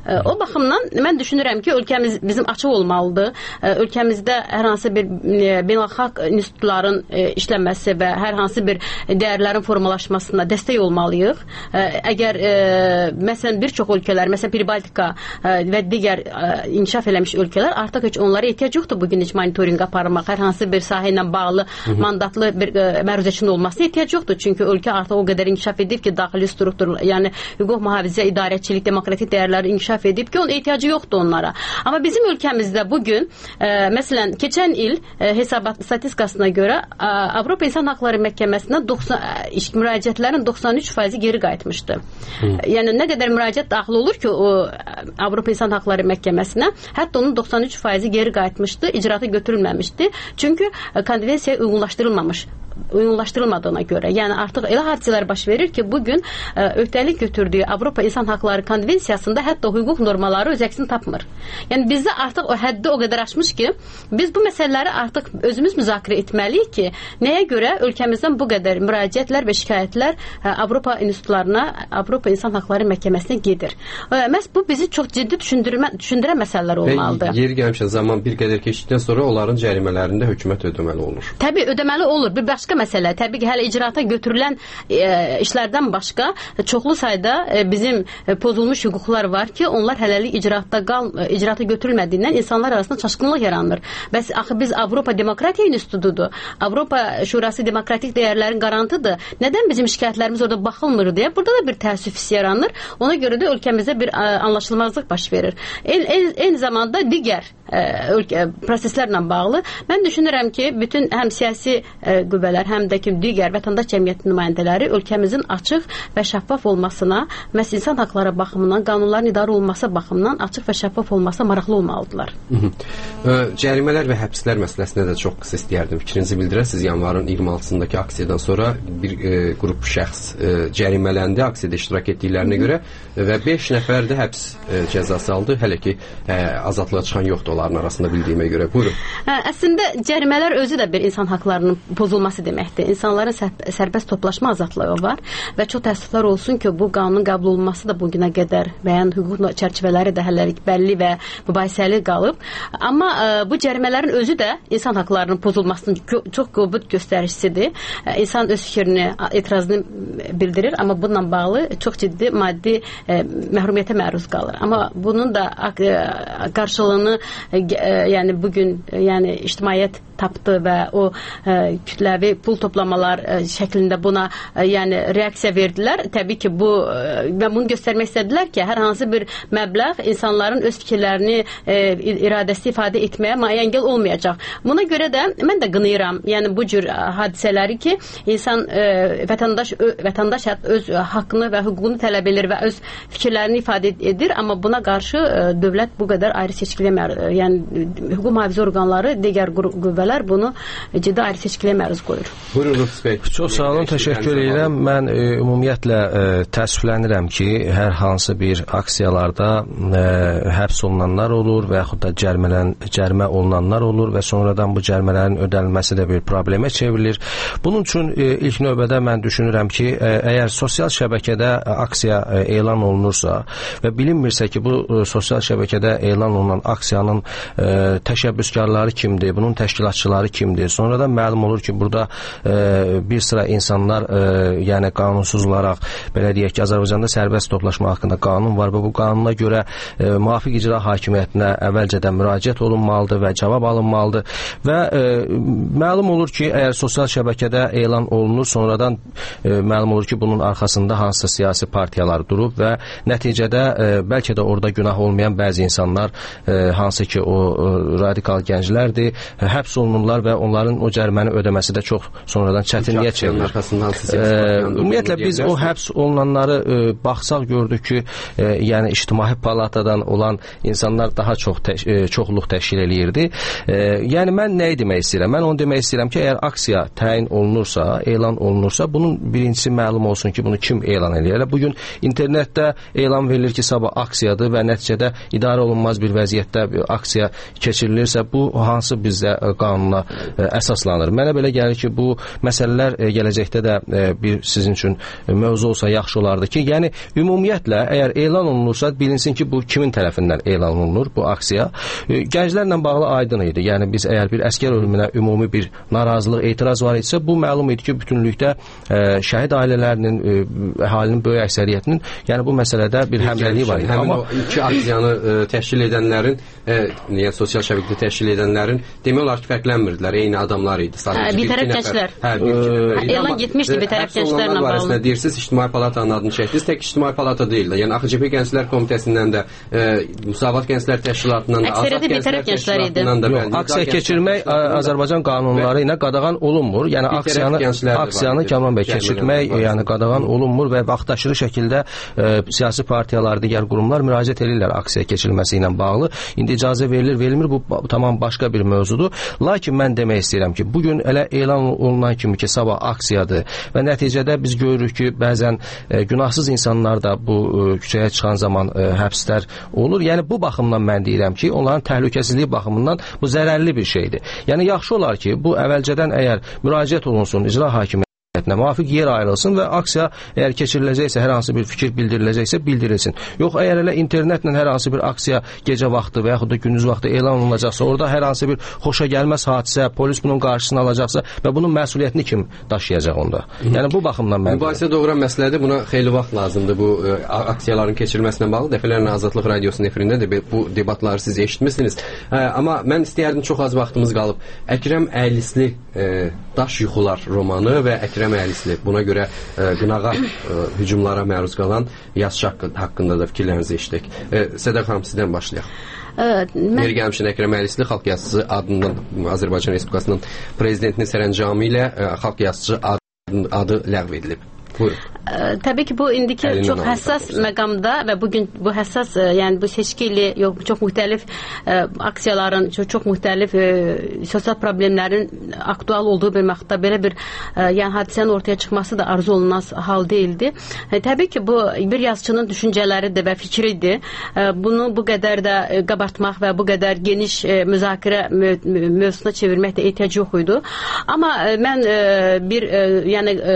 O baxımdan mən düşünürəm ki, ölkəmiz bizim açıq olmalıdır. Ölkəmizdə hər hansı bir beynəlxalq institutların işlənməsi və hər hansı bir dəyərlərin formalaşmasına dəstək olmalıyıq. Əgər məsələn bir çox ölkələr, məsələn Pribaltika və digər inkişaf eləmiş ölkələr artıq heç onlara ehtiyac yoxdur bu gün heç monitorinq aparmaq, hər hansı bir sahə ilə bağlı mandatlı bir məruzəçinin olmasına ehtiyac yoxdur. Çünki ölkə artıq o qədər inkişaf edib ki, daxili struktur, yəni hüquq mühafizə, idarəçilik, demokratik dəyərləri inkişaf edib ki, onun ehtiyacı yoxdur onlara. Amma bizim ölkəmizdə bugün, e, məsələn, keçən il e, hesabat statistikasına görə e, Avropa İnsan Haqları Məhkəməsinə doxsan, e, müraciətlərin doxsan üç faizi geri qayıtmışdı. Hı. Yəni nə qədər müraciət daxil olur ki, o Avropa İnsan Haqları Məhkəməsinə, hətta onun doxsan üç faizi geri qayıtmışdı, icraata götürülməmişdi. Çünki e, konvensiyaya uyğunlaşdırılmamış. uyğunlaşdırılmadığına görə. Yəni artıq elə hadisələr baş verir ki, bugün ə, öhdəlik götürdüyü Avropa İnsan Haqları Konvensiyasında hətta hüquq normaları öz əksini tapmır. Yəni bizdə artıq o həddi o qədər aşmış ki, biz bu məsələləri artıq özümüz müzakirə etməliyik ki, nəyə görə ölkəmizdən bu qədər müraciətlər və şikayətlər ə, Avropa institutlarına, Avropa İnsan Haqları Məhkəməsinə gedir. Ə, məhz bu bizi çox ciddi düşündürmə, düşündürən məsələlər olmalıdır. Və yeri gəlmişən zaman bir qədər keçdikdən sonra onların cərimələrini də hökumət ödəməli olur. Təbii ödəməli olur. Bir başqa məsələ, təbii ki, hələ icraata götürülən e, işlərdən başqa çoxlu sayda e, bizim e, pozulmuş hüquqlar var ki, onlar hələlik icraatda qal, e, icraata götürülmədiyindən insanlar arasında çaşqınlıq yaranır. Bəs axı biz Avropa Demokratiya İnstitutudur. Avropa Şurası demokratik dəyərlərin qarantıdır. Nədən bizim şikayətlərimiz orada baxılmır deyə burada da bir təəssüf hissi yaranır. Ona görə də ölkəmizdə bir a, anlaşılmazlıq baş verir. Eyni zamanda digər e, ölkə, proseslərlə bağlı mən düşünürəm ki, bütün həm siyasi e, qüvvələr, həm də ki, digər vətəndaş cəmiyyəti nümayəndələri ölkəmizin açıq və şəffaf olmasına, məhz insan haqları baxımından, qanunların idarə olunması baxımından açıq və şəffaf olmasına maraqlı olmalıdırlar. Hı -hı. Ə, cərimələr və həbslər məsələsinə də çox qısa istəyərdim. Fikrinizi bildirəsiniz. Yanvarın iyirmi altısındakı aksiyadan sonra bir e, qrup şəxs e, cərimələndi aksiyada iştirak etdiklərinə görə və beş nəfər də həbs e, cəzası aldı. Hələ ki, e, azadlığa çıxan yoxdur onların arasında bildiyimə görə. Buyurun. Hə, əslində cərimələr özü də bir insan haqlarının pozulması deməkdir. İnsanların sər sərbəst toplaşma azadlığı var və çox təəssüflər olsun ki, bu qanunun qəbul olunması da bugünə qədər bəyan hüquq çərçivələri də hələlik bəlli və mübahisəli qalıb. Amma ə, bu cərimələrin özü də insan haqlarının pozulmasının çox qüvvət göstəricisidir. Ə, insan öz fikrini, etirazını bildirir, amma bununla bağlı çox ciddi maddi ə, məhrumiyyətə məruz qalır. Amma bunun da ə, qarşılığını ə, yəni bugün yəni ictimaiyyət tapdı və o ə, kütləvi pul toplamalar ə, şəklində buna ə, yəni reaksiya verdilər. Təbii ki, bu və bunu göstərmək istədilər ki, hər hansı bir məbləğ insanların öz fikirlərini ə, iradəsi ifadə etməyə maəngəl olmayacaq. Buna görə də mən də qınayıram. Yəni bu cür hadisələri ki, insan ə, vətəndaş ö, vətəndaş öz haqqını və hüququnu tələb edir və öz fikirlərini ifadə edir, amma buna qarşı ə, dövlət bu qədər ayrı seçkiləmir. Yəni hüquq mühafizə orqanları, digər qüvvələr bunu ciddi ayrı seçkiləyə məruz qoyur. Buyurun Rufus bəy. Çox sağ olun, təşəkkür edirəm. Mən e, ümumiyyətlə e, təəssüflənirəm ki, hər hansı bir aksiyalarda e, həbs olunanlar olur və yaxud da cərmələn, cərmə olunanlar olur və sonradan bu cərmələrin ödənilməsi də bir problemə çevrilir. Bunun üçün e, ilk növbədə mən düşünürəm ki, e, əgər sosial şəbəkədə aksiya e, elan olunursa və bilinmirsə ki, bu e, sosial şəbəkədə elan olunan aksiyanın e, təşəbbüskarları kimdir, bunun təşkilatçıları kimdir, sonradan məlum olur ki, burada e, bir sıra insanlar e, yəni qanunsuz olaraq, belə deyək ki, Azərbaycanda sərbəst toplaşma haqqında qanun var və bu qanuna görə e, müvafiq icra hakimiyyətinə əvvəlcədən müraciət olunmalıdır və cavab alınmalıdır və e, məlum olur ki, əgər sosial şəbəkədə elan olunur, sonradan e, məlum olur ki, bunun arxasında hansısa siyasi partiyalar durub və nəticədə e, bəlkə də orada günah olmayan bəzi insanlar, e, hansı ki, o e, radikal gənclərdir, e, həbs olunurlar və onların o cəriməni ödəməsi də çox sonradan çətinliyə çevrilir. Ümumiyyətlə biz o həbs olunanları e, baxsaq gördük ki, e, yəni ictimai palatadan olan insanlar daha çox təş e, çoxluq təşkil eləyirdi. E, yəni mən nəyi demək istəyirəm? Mən onu demək istəyirəm ki, əgər aksiya təyin olunursa, elan olunursa, bunun birincisi məlum olsun ki, bunu kim elan eləyir? Bugün internetdə elan verilir ki, sabah aksiyadır və nəticədə idarə olunmaz bir vəziyyətdə bir aksiya keçirilirsə, bu hansı bizdə qanun qanununa ə, əsaslanır. Mənə belə gəlir ki, bu məsələlər ə, gələcəkdə də ə, bir sizin üçün mövzu olsa yaxşı olardı ki, yəni ümumiyyətlə əgər elan olunursa bilinsin ki, bu kimin tərəfindən elan olunur bu aksiya. Ə, gənclərlə bağlı aydın idi. Yəni biz əgər bir əskər ölümünə ümumi bir narazılıq, etiraz var idisə, bu məlum idi ki, bütünlükdə ə, şəhid ailələrinin, ə, əhalinin böyük əksəriyyətinin, yəni bu məsələdə bir həmrəyliyi var idi. Həmin Amma o iki aksiyanı ə, təşkil edənlərin, ə, yəni sosial şəbəkədə təşkil edənlərin demək olar ki, fərqlənmirdilər. Eyni adamlar idi. Hə, bir tərəf gənclər. Hə, bir tərəf. Elan getmişdi bir tərəf gənclərlə bağlı. Deyirsiniz, İctimai Palatanın adını çəkdiniz. Tək İctimai Palata deyil də. Yəni A X C P Gənclər Komitəsindən də, e, Müsavat Gənclər Təşkilatından da, Azad Gənclər Təşkilatından da. Yox, aksiya keçirmək Azərbaycan qanunları ilə qadağan olunmur. Yəni aksiyanı aksiyanı Kamran bəy keçirmək, yəni qadağan olunmur və vaxtaşırı şəkildə e, siyasi partiyalar, digər qurumlar müraciət edirlər aksiya keçirilməsi ilə bağlı. İndi icazə verilir, verilmir, bu tamam başqa bir mövzudur. Lakin mən demək istəyirəm ki, bugün elə elan olunan kimi ki, sabah aksiyadır və nəticədə biz görürük ki, bəzən e, günahsız insanlar da bu e, küçəyə çıxan zaman e, həbslər olur. Yəni bu baxımdan mən deyirəm ki, onların təhlükəsizliyi baxımından bu zərərli bir şeydir. Yəni yaxşı olar ki, bu əvvəlcədən əgər müraciət olunsun icra hakimiyyətinə, müvafiq yer ayrılsın və aksiya əgər keçiriləcəksə, hər hansı bir fikir bildiriləcəksə bildirilsin. Yox, əgər elə internetlə hər hansı bir aksiya gecə vaxtı və yaxud da gündüz vaxtı elan olunacaqsa, orada hər hansı bir xoşa gəlməz hadisə, polis bunun qarşısını alacaqsa və bunun məsuliyyətini kim daşıyacaq onda? Yəni bu baxımdan mən mübahisə doğuran məsələdir. Buna xeyli vaxt lazımdır bu ə, aksiyaların keçirilməsinə bağlı. Dəfələrlə Azadlıq Radiosunun efirində də bu debatları siz eşitmisiniz. Hə, amma mən istəyərdim, çox az vaxtımız qalıb. Əkrəm Əylisli ə, Daş Yuxular romanı və Əkrəm Əylisli buna görə ə, qınağa ə, hücumlara məruz qalan yazıçı haqqında da fikirlərinizi eşitdik. Ə, Sədaq xanım, sizdən başlayaq. Yeri gəlmişin Əkrəm Əylisli xalq yazıçısı adından Azərbaycan Respublikasının prezidentinin sərəncamı ilə ə, xalq yazıçı adı, adı ləğv edilib. Buyurun. Ə, təbii ki, bu indiki Əlinin çox həssas məqamda və bugün bu həssas, ə, yəni bu seçki ili yox, çox müxtəlif ə, aksiyaların, çox, çox müxtəlif ə, sosial problemlərin aktual olduğu bir vaxtda belə bir ə, yəni hadisənin ortaya çıxması da arzu olunmaz hal deyildi. Ə, təbii ki, bu bir yazıçının düşüncələridir və fikridir. Ə, bunu bu qədər də ə, qabartmaq və bu qədər geniş ə, müzakirə mö mövzusuna çevirmək də ehtiyac yox idi. Amma ə, mən ə, bir ə, yəni ə,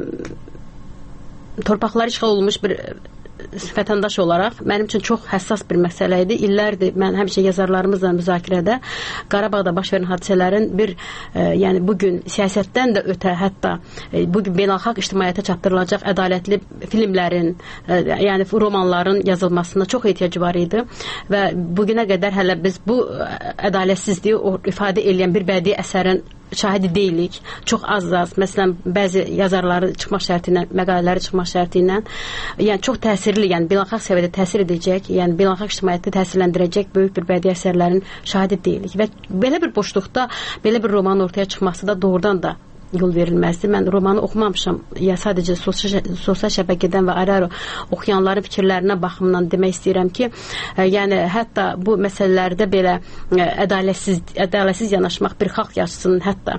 torpaqları işğal olmuş bir vətəndaş olaraq mənim üçün çox həssas bir məsələ idi. İllərdir mən həmişə yazarlarımızla müzakirədə Qarabağda baş verən hadisələrin bir e, yəni bugün siyasətdən də ötə, hətta e, bugün beynəlxalq ictimaiyyətə çatdırılacaq ədalətli filmlərin, e, yəni romanların yazılmasına çox ehtiyac var idi və bugünə qədər hələ biz bu ədalətsizliyi ifadə edən bir bədii əsərin şahidi deyilik. Çox az-az, məsələn, bəzi yazarları çıxmaq şərti ilə, məqalələri çıxmaq şərti ilə, yəni çox təsirli, yəni beynəlxalq səviyyədə təsir edəcək, yəni beynəlxalq ictimaiyyəti təsirləndirəcək böyük bir bədii əsərlərin şahidi deyilik. Və belə bir boşluqda belə bir romanın ortaya çıxması da doğrudan da yol verilməzdi. Mən romanı oxumamışam. Ya sadəcə sosial, sosial şəbəkədən və ayrı-ayrı oxuyanların fikirlərinə baxımından demək istəyirəm ki, ə, yəni hətta bu məsələlərdə belə ə, ədalətsiz, ədalətsiz yanaşmaq bir xalq yazıçısının hətta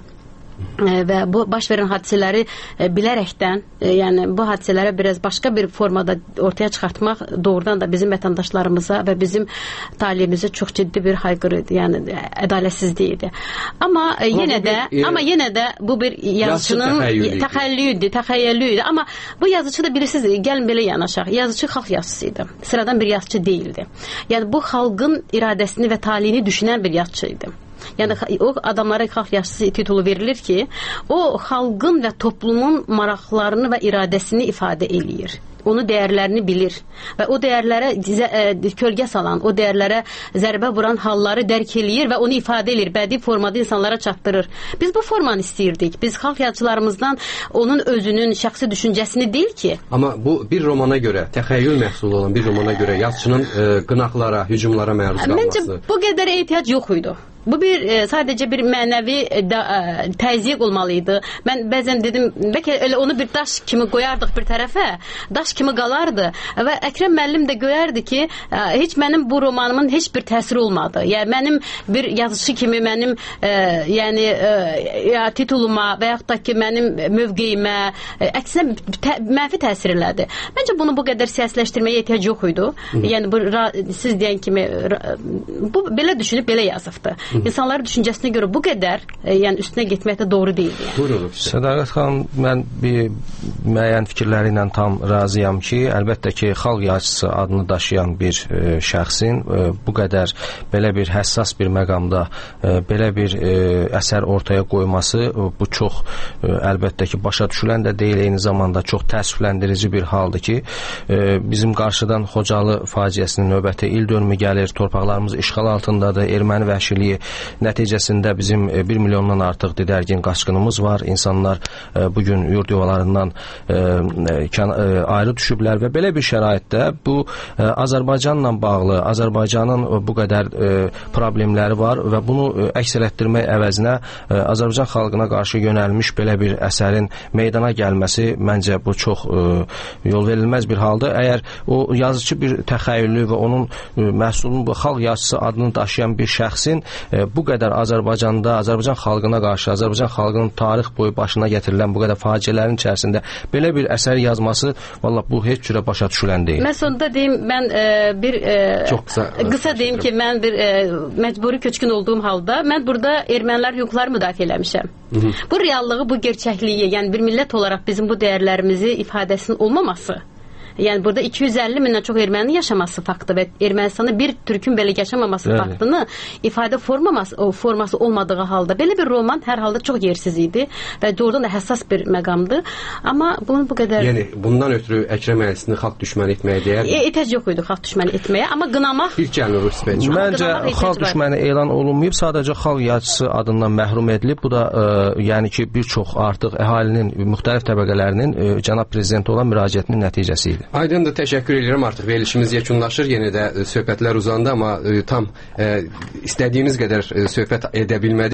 və bu baş verən hadisələri bilərəkdən, yəni bu hadisələrə biraz başqa bir formada ortaya çıxartmaq doğrudan da bizim vətəndaşlarımıza və bizim taliyimizə çox ciddi bir hayqırıdır, yəni ədalətsizliyidir. Amma, amma yenə də, bir, amma yenə də bu bir yazıçının təxəyyülüdür, təxəyyülüdür. Amma bu yazıçı da bilirsiniz, gəlin belə yanaşaq. Yazıçı xalq yazıçısıydı. Sıradan bir yazıçı deyildi. Yəni bu xalqın iradəsini və taliyini düşünən bir yazıçıydı. Yəni o adamlara xalq yazıçısı titulu verilir ki, o xalqın və toplumun maraqlarını və iradəsini ifadə eləyir. Onu dəyərlərini bilir və o dəyərlərə kölgə salan, o dəyərlərə zərbə vuran halları dərk eləyir və onu ifadə eləyir, bədii formada insanlara çatdırır. Biz bu formanı istəyirdik. Biz xalq yazıçılarımızdan onun özünün şəxsi düşüncəsini deyil ki. Amma bu bir romana görə, təxəyyül məhsulu olan bir romana görə yazıçının e, qınaqlara, hücumlara məruz qalması. Məncə bu qədər ehtiyac yox idi. Bu bir e, sadəcə bir mənəvi da, e, təzyiq olmalıydı. Mən bəzən dedim, bəlkə elə onu bir daş kimi qoyardıq bir tərəfə, daş kimi qalardı və Əkrəm müəllim də görərdi ki, e, heç mənim bu romanımın heç bir təsiri olmadı. Yəni mənim bir yazıçı kimi mənim e, yəni e, ya tituluma və yaxud da ki mənim mövqeyimə e, əksinə tə, mənfi təsir elədi. Məncə bunu bu qədər siyasiləşdirməyə ehtiyac yox idi. Yəni bu ra, siz deyən kimi ra, bu belə düşünüb belə yazıbdı. İnsanların düşüncəsinə görə bu qədər e, yəni üstünə getmək də doğru deyil. Yəni. Buyurun. Sədaqət xanım, mən bir müəyyən fikirləri ilə tam razıyam ki, əlbəttə ki, xalq yazıçısı adını daşıyan bir e, şəxsin e, bu qədər belə bir həssas bir məqamda e, belə bir e, əsər ortaya qoyması e, bu çox e, əlbəttə ki, başa düşülən də deyil, eyni zamanda çox təəssüfləndirici bir haldır ki, e, bizim qarşıdan Xocalı faciəsinin növbəti il dönümü gəlir, torpaqlarımız işğal altındadır, erməni vəhşiliyi nəticəsində bizim e, bir milyondan artıq didərgin qaçqınımız var, insanlar e, bugün yurd yuvalarından e, e, ayrı düşüblər və belə bir şəraitdə bu e, Azərbaycanla bağlı, Azərbaycanın bu qədər e, problemləri var və bunu e, əks elətdirmək əvəzinə e, Azərbaycan xalqına qarşı yönəlmiş belə bir əsərin meydana gəlməsi məncə bu çox e, yol verilməz bir haldır. Əgər o yazıcı bir təxəyyüllü və onun e, məhsulun bu xalq yazıcısı adını daşıyan bir şəxsin e, bu qədər Azərbaycanda, Azərbaycan xalqına qarşı, Azərbaycan xalqının tarix boyu başına gətirilən bu qədər faciələrin içərisində belə bir əsər yazması, valla bu heç cürə başa düşülən deyil. Mən sonunda deyim, mən e, bir e, çox qısa, qısa deyim ki, mən bir e, məcburi köçkün olduğum halda mən burada ermənilər hüquqları müdafiə eləmişəm. Hı -hı. Bu reallığı, bu gerçəkliyi, yəni bir millət olaraq bizim bu dəyərlərimizi ifadəsinin olmaması, yəni burada iki yüz əlli mindən çox erməni yaşaması faktı və Ermənistanda bir türkün belə yaşamaması Bəli. faktını ifadə forması, o forması olmadığı halda belə bir roman hər halda çox yersiz idi və doğrudan da həssas bir məqamdır. Amma bunu bu qədər... Yəni bundan ötürü Əkrəm Əliyevini xalq düşməni etməyə deyər mi? E, ehtiyac yox idi xalq düşməni etməyə, amma qınamaq... Bir gəlmir Rus Bey. Məncə xalq düşməni elan olunmayıb, sadəcə xalq yazıcısı adından məhrum edilib. Bu da e, yəni ki, bir çox artıq əhalinin, müxtəlif təbəqələrinin e, cənab prezidentə olan müraciətinin nəticəsi idi. Aydındır, təşəkkür edirəm. Artıq verilişimiz yekunlaşır. Yenə də söhbətlər uzandı, amma e, tam e, istədiyimiz qədər e, söhbət edə bilmədik.